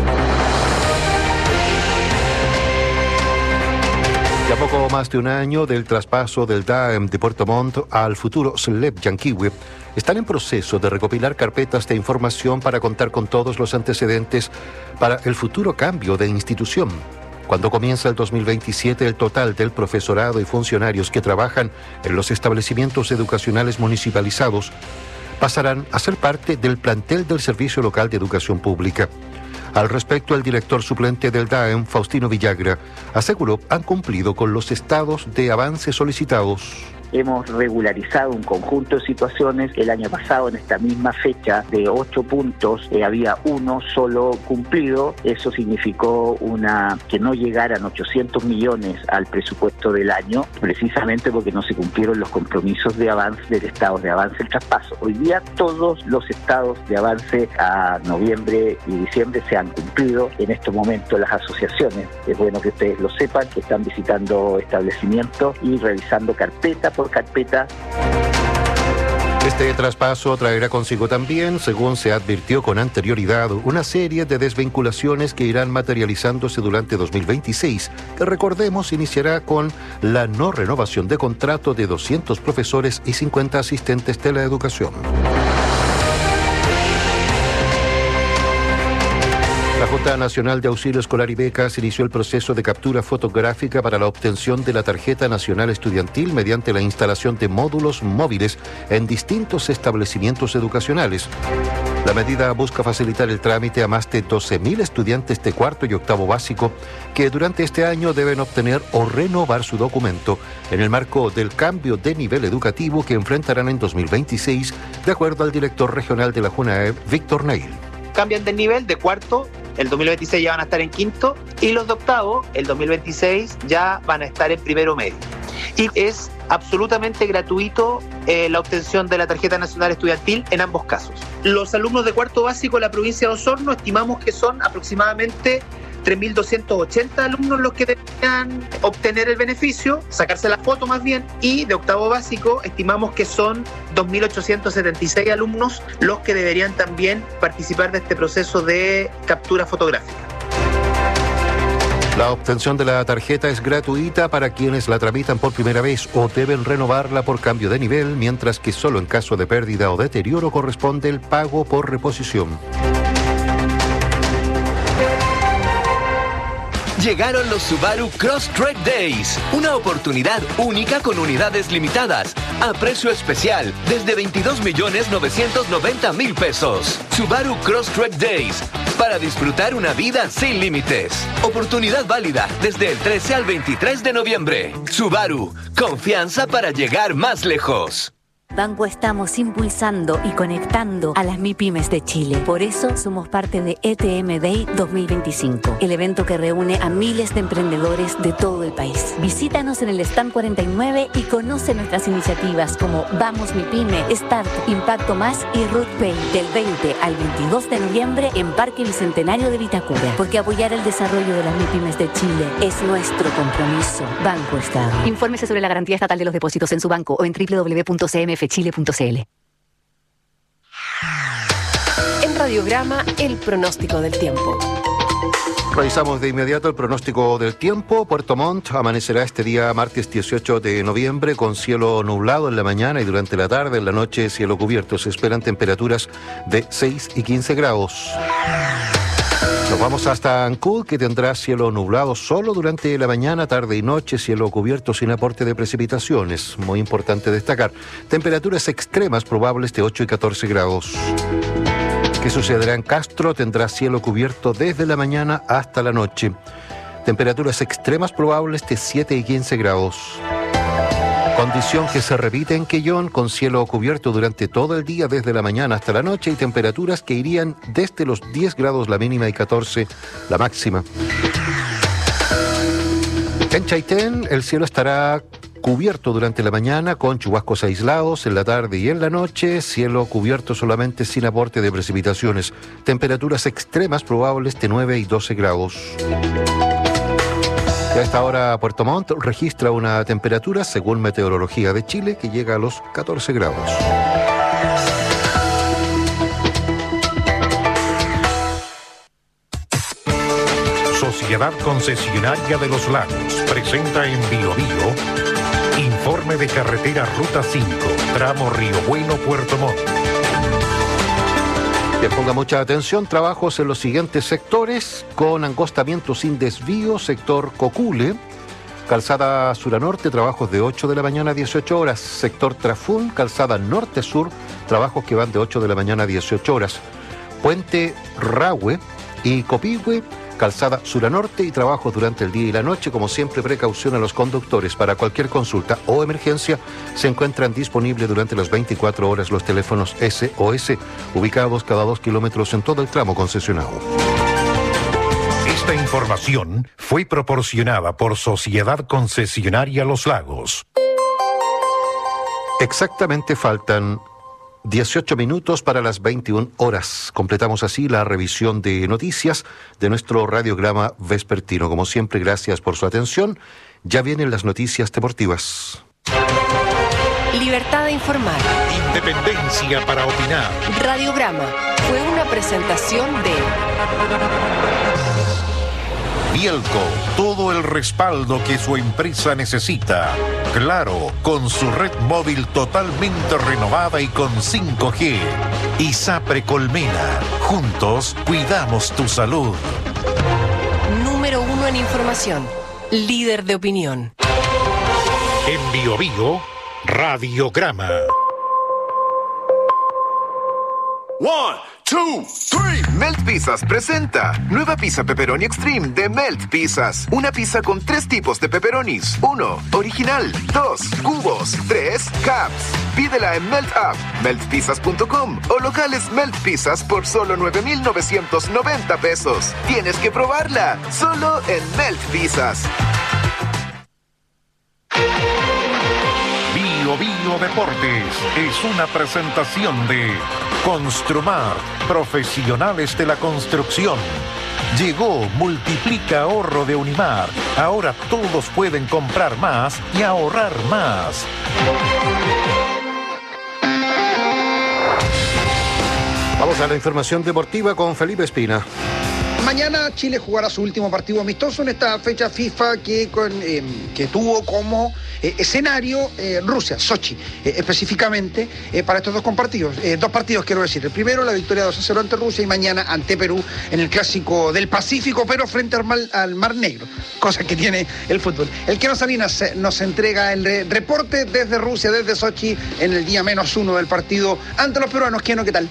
Ya poco más de un año del traspaso del D A E M de Puerto Montt al futuro S L E P Yanquihue, están en proceso de recopilar carpetas de información para contar con todos los antecedentes para el futuro cambio de institución. Cuando comienza el dos mil veintisiete, el total del profesorado y funcionarios que trabajan en los establecimientos educacionales municipalizados pasarán a ser parte del plantel del Servicio Local de Educación Pública. Al respecto, el director suplente del D A E M, Faustino Villagra, aseguró han cumplido con los estados de avance solicitados. Hemos regularizado un conjunto de situaciones. El año pasado, en esta misma fecha, de ocho puntos, eh, había uno solo cumplido. Eso significó una que no llegaran ochocientos millones al presupuesto del año, precisamente porque no se cumplieron los compromisos de avance del estado de avance del traspaso. Hoy día todos los estados de avance a noviembre y diciembre se han cumplido. En estos momentos las asociaciones, es bueno que ustedes lo sepan, que están visitando establecimientos y revisando carpeta por carpeta. Este traspaso traerá consigo también, según se advirtió con anterioridad, una serie de desvinculaciones que irán materializándose durante dos mil veintiséis, que recordemos iniciará con la no renovación de contrato de doscientos profesores y cincuenta asistentes de la educación. La Junta Nacional de Auxilio Escolar y Becas inició el proceso de captura fotográfica para la obtención de la Tarjeta Nacional Estudiantil mediante la instalación de módulos móviles en distintos establecimientos educacionales. La medida busca facilitar el trámite a más de doce mil estudiantes de cuarto y octavo básico que durante este año deben obtener o renovar su documento en el marco del cambio de nivel educativo que enfrentarán en dos mil veintiséis, de acuerdo al director regional de la JUNAEB, Víctor Neil. Cambian de nivel de cuarto, el dos mil veintiséis ya van a estar en quinto, y los de octavo, el dos mil veintiséis, ya van a estar en primero medio. Y es absolutamente gratuito eh, la obtención de la Tarjeta Nacional Estudiantil en ambos casos. Los alumnos de cuarto básico en la provincia de Osorno estimamos que son aproximadamente tres mil doscientos ochenta alumnos los que deberían obtener el beneficio, sacarse la foto más bien, y de octavo básico estimamos que son dos mil ochocientos setenta y seis alumnos los que deberían también participar de este proceso de captura fotográfica. La obtención de la tarjeta es gratuita para quienes la tramitan por primera vez o deben renovarla por cambio de nivel, mientras que solo en caso de pérdida o deterioro corresponde el pago por reposición. Llegaron los Subaru Crosstrek Days, una oportunidad única con unidades limitadas, a precio especial desde veintidós millones novecientos noventa mil pesos. Subaru Crosstrek Days, para disfrutar una vida sin límites. Oportunidad válida desde el trece al veintitrés de noviembre. Subaru, confianza para llegar más lejos. Banco estamos impulsando y conectando a las MIPYMES de Chile. Por eso somos parte de E T M Day dos mil veinticinco, el evento que reúne a miles de emprendedores de todo el país. Visítanos en el stand cuarenta y nueve y conoce nuestras iniciativas como Vamos MIPYME, Start, Impacto Más y RootPay del veinte al veintidós de noviembre en Parque Bicentenario de Vitacura. Porque apoyar el desarrollo de las MIPYMES de Chile es nuestro compromiso. Banco Estado. Infórmese sobre la garantía estatal de los depósitos en su banco o en doble u doble u doble u punto c m f chile punto c l. En Radiograma, el pronóstico del tiempo. Revisamos de inmediato el pronóstico del tiempo. Puerto Montt amanecerá este día martes dieciocho de noviembre con cielo nublado en la mañana y durante la tarde. En la noche cielo cubierto. Se esperan temperaturas de seis y quince grados. Nos vamos hasta Ancud, que tendrá cielo nublado solo durante la mañana, tarde y noche, cielo cubierto sin aporte de precipitaciones. Muy importante destacar. Temperaturas extremas probables de ocho y catorce grados. ¿Qué sucederá en Castro? Tendrá cielo cubierto desde la mañana hasta la noche. Temperaturas extremas probables de siete y quince grados. Condición que se repite en Quellón, con cielo cubierto durante todo el día desde la mañana hasta la noche y temperaturas que irían desde los diez grados la mínima y catorce la máxima. En Chaitén el cielo estará cubierto durante la mañana con chubascos aislados, en la tarde y en la noche cielo cubierto solamente sin aporte de precipitaciones. Temperaturas extremas probables de nueve y doce grados. A esta hora Puerto Montt registra una temperatura, según Meteorología de Chile, que llega a los catorce grados. Sociedad Concesionaria de los Lagos presenta en Bio Bio informe de carretera Ruta cinco, tramo Río Bueno, Puerto Montt. Que ponga mucha atención, trabajos en los siguientes sectores, con angostamiento sin desvío, sector Cocule, calzada sur a norte, trabajos de ocho de la mañana a dieciocho horas, sector Trafún, calzada norte-sur, trabajos que van de ocho de la mañana a dieciocho horas, Puente Rahue y Copihue, calzada sur a norte y trabajos durante el día y la noche. Como siempre, precaución a los conductores. Para cualquier consulta o emergencia se encuentran disponibles durante las veinticuatro horas los teléfonos S O S, ubicados cada dos kilómetros en todo el tramo concesionado. Esta información fue proporcionada por Sociedad Concesionaria Los Lagos. Exactamente faltan dieciocho minutos para las veintiuna horas. Completamos así la revisión de noticias de nuestro radiograma vespertino. Como siempre, gracias por su atención. Ya vienen las noticias deportivas. Libertad de informar. Independencia para opinar. Radiograma fue una presentación de Bielco, todo el respaldo que su empresa necesita. Claro, con su red móvil totalmente renovada y con cinco G. Y Sapre Colmena, juntos cuidamos tu salud. Número uno en información, líder de opinión. En Bio Bio, Radiograma. One, two, three. Melt Pizzas presenta nueva pizza pepperoni extreme de Melt Pizzas. Una pizza con tres tipos de pepperonis. Uno, original. Dos, cubos. Tres, caps. Pídela en Melt App, melt pizzas punto com o locales Melt Pizzas por solo nueve mil novecientos noventa pesos. Tienes que probarla, solo en Melt Pizzas. Bio Bio Deportes es una presentación de Construmar, profesionales de la construcción. Llegó Multiplica Ahorro de Unimar. Ahora todos pueden comprar más y ahorrar más. Vamos a la información deportiva con Felipe Espina. Mañana Chile jugará su último partido amistoso en esta fecha FIFA que, con, eh, que tuvo como eh, escenario eh, Rusia, Sochi, eh, específicamente eh, para estos dos partidos. Eh, dos partidos quiero decir. El primero, la victoria dos a cero ante Rusia y mañana ante Perú en el Clásico del Pacífico, pero frente al Mar, al Mar Negro, cosa que tiene el fútbol. El Keno Salinas eh, nos entrega el re reporte desde Rusia, desde Sochi, en el día menos uno del partido ante los peruanos. Keno, ¿qué tal?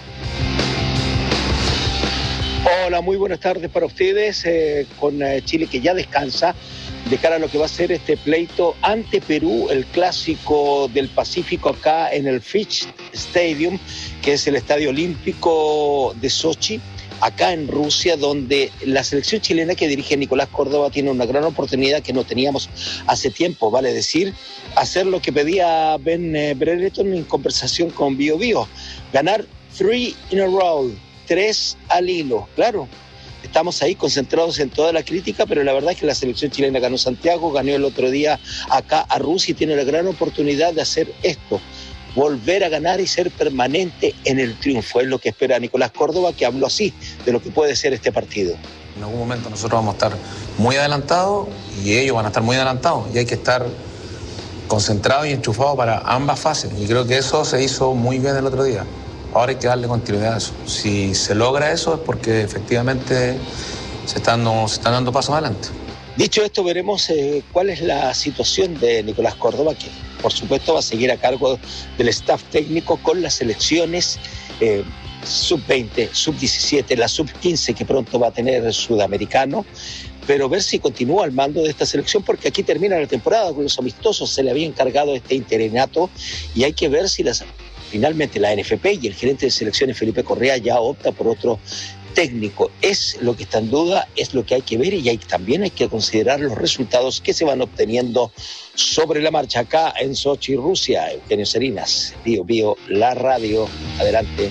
Hola, muy buenas tardes para ustedes, eh, con eh, Chile que ya descansa de cara a lo que va a ser este pleito ante Perú, el Clásico del Pacífico acá en el Fitch Stadium, que es el Estadio Olímpico de Sochi, acá en Rusia, donde la selección chilena que dirige Nicolás Córdoba tiene una gran oportunidad que no teníamos hace tiempo, vale decir, hacer lo que pedía Ben eh, Brereton en conversación con Bio Bio, ganar three in a row, tres al hilo. Claro, estamos ahí concentrados en toda la crítica, pero la verdad es que la selección chilena ganó Santiago, ganó el otro día acá a Rusia y tiene la gran oportunidad de hacer esto, volver a ganar y ser permanente en el triunfo. Es lo que espera Nicolás Córdoba, que habló así de lo que puede ser este partido. En algún momento nosotros vamos a estar muy adelantados y ellos van a estar muy adelantados y hay que estar concentrados y enchufados para ambas fases, y creo que eso se hizo muy bien el otro día. Ahora hay que darle continuidad a eso. Si se logra eso es porque efectivamente se están, no, se están dando pasos adelante. Dicho esto, veremos eh, cuál es la situación de Nicolás Córdoba, que por supuesto va a seguir a cargo del staff técnico con las selecciones eh, sub veinte, sub diecisiete, la sub quince que pronto va a tener el sudamericano, pero ver si continúa al mando de esta selección, porque aquí termina la temporada con los amistosos, se le había encargado este interinato y hay que ver si las... Finalmente la N F P y el gerente de selecciones Felipe Correa ya opta por otro técnico. Es lo que está en duda, es lo que hay que ver y hay, también hay que considerar los resultados que se van obteniendo sobre la marcha acá en Sochi, Rusia. Eugenio Salinas, Bio Bio, la radio. Adelante.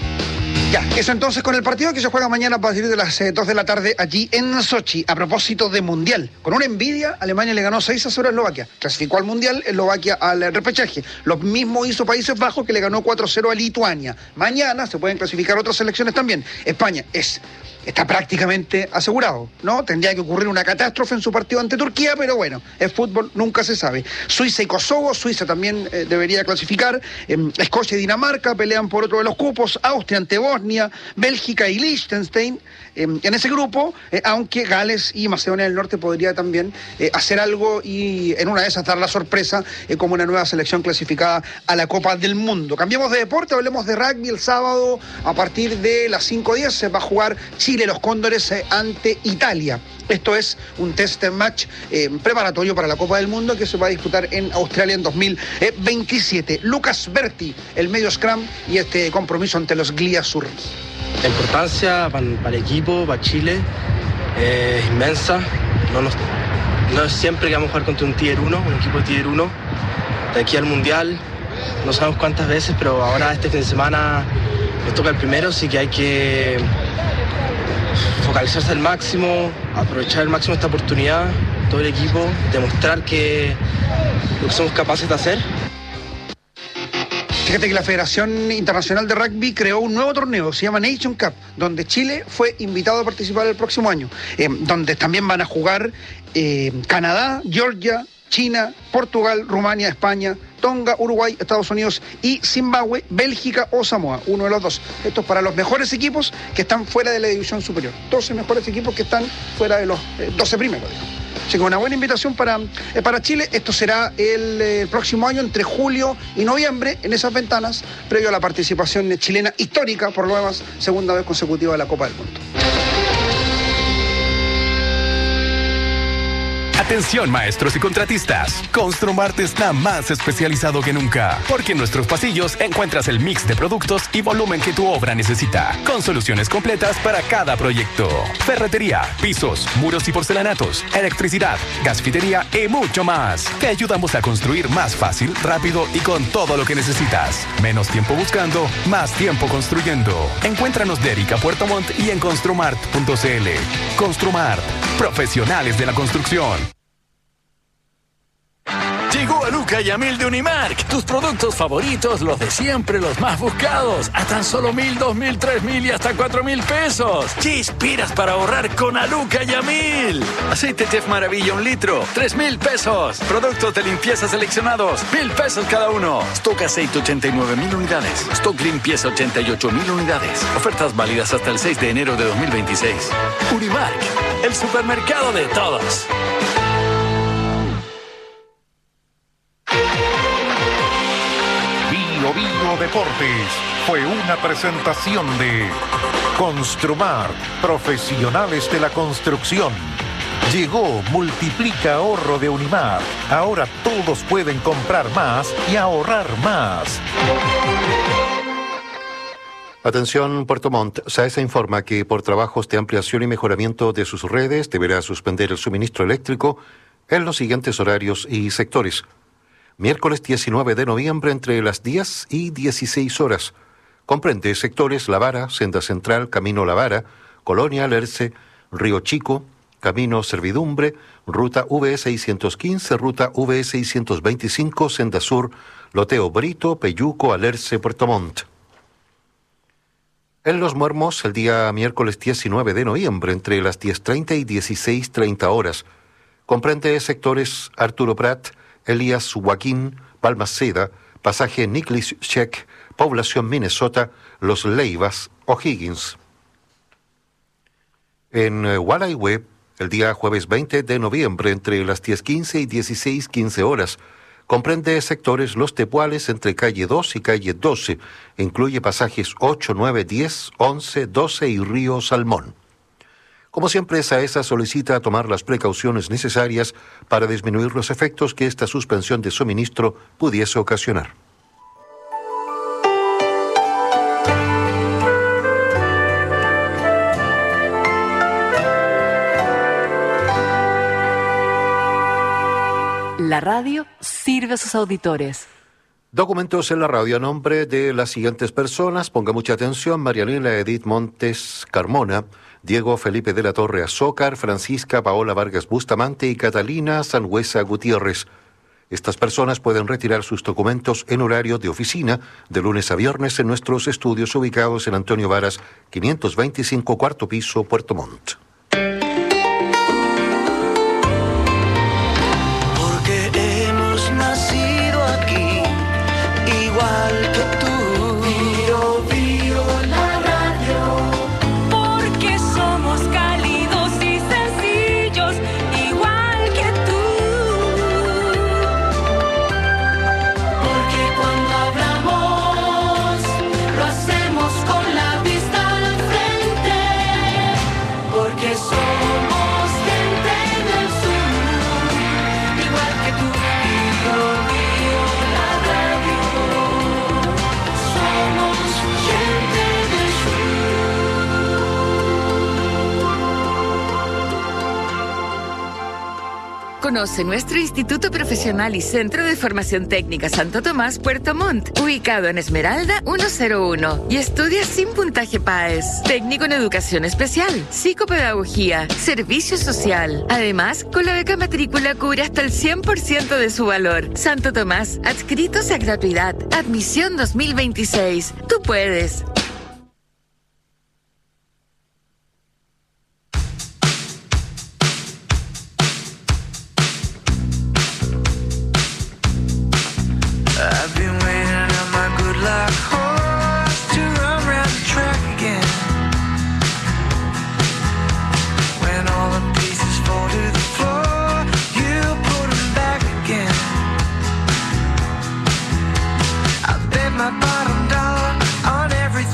Ya, eso entonces con el partido que se juega mañana a partir de las eh, dos de la tarde allí en Sochi, a propósito de Mundial. Con una envidia, Alemania le ganó seis a cero a Eslovaquia. Clasificó al Mundial, Eslovaquia al repechaje. Lo mismo hizo Países Bajos, que le ganó cuatro a cero a Lituania. Mañana se pueden clasificar otras selecciones también. España es... está prácticamente asegurado, ¿no? Tendría que ocurrir una catástrofe en su partido ante Turquía, pero bueno, es fútbol, nunca se sabe. Suiza y Kosovo, Suiza también eh, debería clasificar. Eh, Escocia y Dinamarca pelean por otro de los cupos. Austria ante Bosnia, Bélgica y Liechtenstein eh, en ese grupo, eh, aunque Gales y Macedonia del Norte podría también eh, hacer algo y en una de esas dar la sorpresa eh, como una nueva selección clasificada a la Copa del Mundo. Cambiamos de deporte, hablemos de rugby. El sábado a partir de las cinco diez se va a jugar Chile, los Cóndores eh, ante Italia. Esto es un test match eh, preparatorio para la Copa del Mundo que se va a disputar en Australia en dos mil veintisiete. Lucas Berti, el medio scrum, y este compromiso ante los Gliasurri. La importancia para, para el equipo, para Chile, eh, es inmensa. No, nos, no es siempre que vamos a jugar contra un Tier uno, un equipo de Tier uno. De aquí al Mundial, no sabemos cuántas veces, pero ahora este fin de semana nos toca el primero, así que hay que focalizarse al máximo, aprovechar al máximo esta oportunidad, todo el equipo, demostrar que lo que somos capaces de hacer. Fíjate que la Federación Internacional de Rugby creó un nuevo torneo, se llama Nation Cup, donde Chile fue invitado a participar el próximo año, eh, donde también van a jugar eh, Canadá, Georgia, China, Portugal, Rumania, España, Tonga, Uruguay, Estados Unidos y Zimbabue, Bélgica o Samoa, uno de los dos. Esto es para los mejores equipos que están fuera de la división superior. doce mejores equipos que están fuera de los eh, doce primeros, digamos. Así que una buena invitación para, eh, para Chile. Esto será el, eh, el próximo año, entre julio y noviembre, en esas ventanas, previo a la participación chilena histórica, por lo demás, segunda vez consecutiva de la Copa del Mundo. Atención, maestros y contratistas. Construmart está más especializado que nunca, porque en nuestros pasillos encuentras el mix de productos y volumen que tu obra necesita, con soluciones completas para cada proyecto. Ferretería, pisos, muros y porcelanatos, electricidad, gasfitería y mucho más. Te ayudamos a construir más fácil, rápido y con todo lo que necesitas. Menos tiempo buscando, más tiempo construyendo. Encuéntranos de Erika Puerto Montt y en construmart punto c l. Construmart, profesionales de la construcción. Llegó al Luca y a mil de Unimark. Tus productos favoritos, los de siempre, los más buscados. A tan solo mil, dos mil, tres mil y hasta cuatro mil pesos. ¿Qué inspiras para ahorrar con Aluca y a mil? Aceite Chef Maravilla un litro, tres mil pesos. Productos de limpieza seleccionados, mil pesos cada uno. Stock aceite ochenta y nueve mil unidades. Stock limpieza ochenta y ocho mil unidades. Ofertas válidas hasta el seis de enero de dos mil veintiséis. Unimark, el supermercado de todos. Bio Bio Deportes fue una presentación de Construmar, profesionales de la construcción. Llegó Multiplica Ahorro de Unimar. Ahora todos pueden comprar más y ahorrar más. Atención, Puerto Montt. SAESA informa que por trabajos de ampliación y mejoramiento de sus redes deberá suspender el suministro eléctrico en los siguientes horarios y sectores. Miércoles diecinueve de noviembre entre las diez y dieciséis horas. Comprende sectores La Vara, Senda Central, Camino La Vara, Colonia Alerce, Río Chico, Camino Servidumbre, Ruta V seiscientos quince, Ruta V seiscientos veinticinco, Senda Sur, Loteo Brito, Peyuco, Alerce, Puerto Montt. En Los Muermos, el día miércoles diecinueve de noviembre, entre las diez treinta y dieciséis treinta horas. Comprende sectores Arturo Prat, Elías Joaquín, Balmaceda, Pasaje Nicholas Check, Población Minnesota, Los Leivas, O'Higgins. En Gualaihue, el día jueves veinte de noviembre, entre las diez quince y dieciséis quince horas, comprende sectores Los Tepuales entre calle dos y calle doce, incluye pasajes ocho, nueve, diez, once, doce y Río Salmón. Como siempre, SAESA solicita tomar las precauciones necesarias para disminuir los efectos que esta suspensión de suministro pudiese ocasionar. La radio sirve a sus auditores. Documentos en la radio a nombre de las siguientes personas. Ponga mucha atención: Marianela Edith Montes Carmona, Diego Felipe de la Torre Azócar, Francisca Paola Vargas Bustamante y Catalina Sangüesa Gutiérrez. Estas personas pueden retirar sus documentos en horario de oficina de lunes a viernes en nuestros estudios ubicados en Antonio Varas, quinientos veinticinco, cuarto piso, Puerto Montt. Porque hemos nacido aquí, igual que tú. Bio, bio, la radio. Porque somos cálidos y sencillos, igual que tú. Porque cuando hablamos, lo hacemos con la vista al frente. Porque somos gente del sur, igual que tú. Bio, bio, la radio. Somos gente del Conoce nuestro Instituto Profesional y Centro de Formación Técnica Santo Tomás, Puerto Montt, ubicado en Esmeralda ciento uno, y estudia sin puntaje P A E S. Técnico en Educación Especial, Psicopedagogía, Servicio Social. Además, con la beca matrícula cubre hasta el cien por ciento de su valor. Santo Tomás, adscritos a gratuidad. Admisión dos mil veintiséis. Tú puedes. I've been waiting on my good luck horse to run round the track again. When all the pieces fall to the floor, you put them back again. I bet my bottom dollar on everything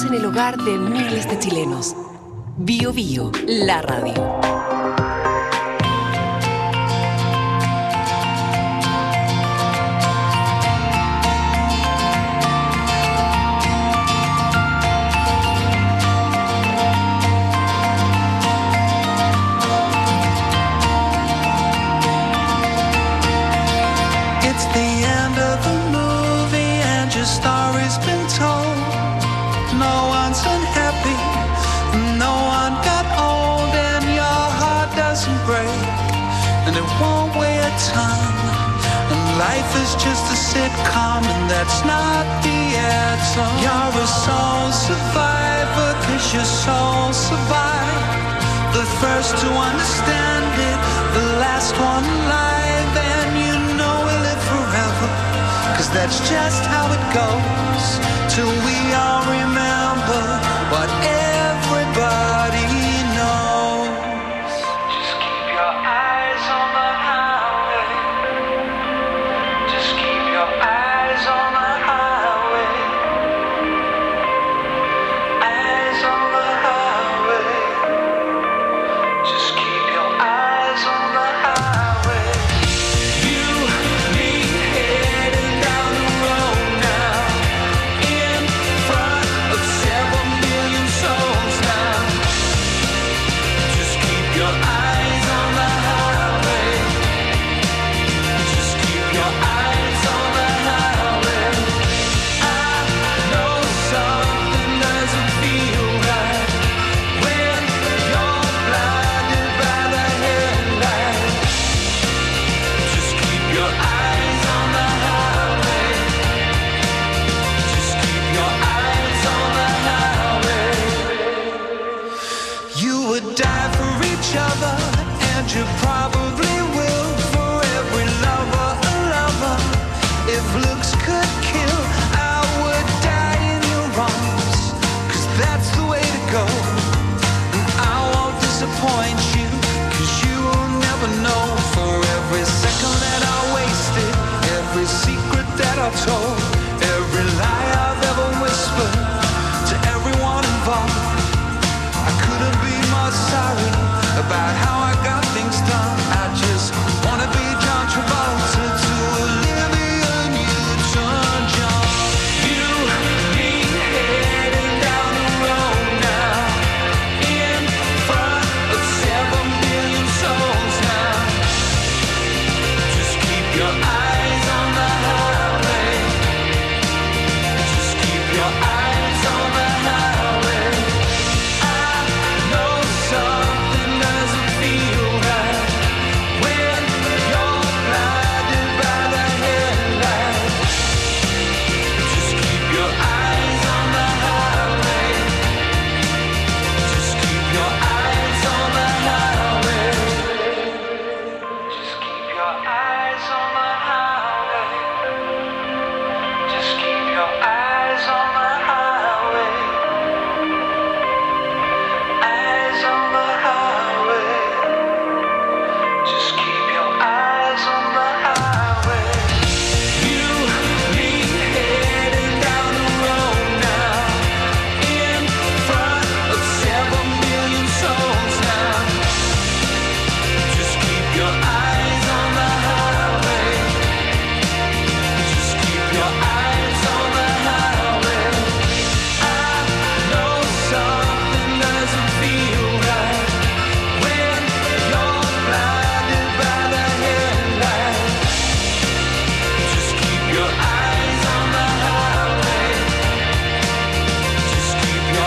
en el hogar de miles de chilenos. Bio Bio, la radio. Life is just a sitcom, and that's not the answer. You're a soul survivor, cause your soul survived. The first to understand it, the last one alive, and you know we'll live forever, cause that's just how it goes. Till we all remember what everybody knows. Just keep your eyes on the highway. Just keep your eyes on the highway. Eyes on the highway. Just keep your eyes on the highway. You, me, heading down the road now, in front of seven million souls now. Just keep your eyes on the highway. Just keep your eyes on the highway. I know something doesn't feel right when you're blinded by the headlights. Just keep your eyes on the highway. Just keep your eyes on the highway. You would die for each other, and you probably will. For every lover, a lover. If looks could kill, I would die in your arms, cause that's the way to go. And I won't disappoint you, cause you will never know. For every second that I wasted, every secret that I told, every lie I've ever whispered to everyone involved, I couldn't be more sorry about how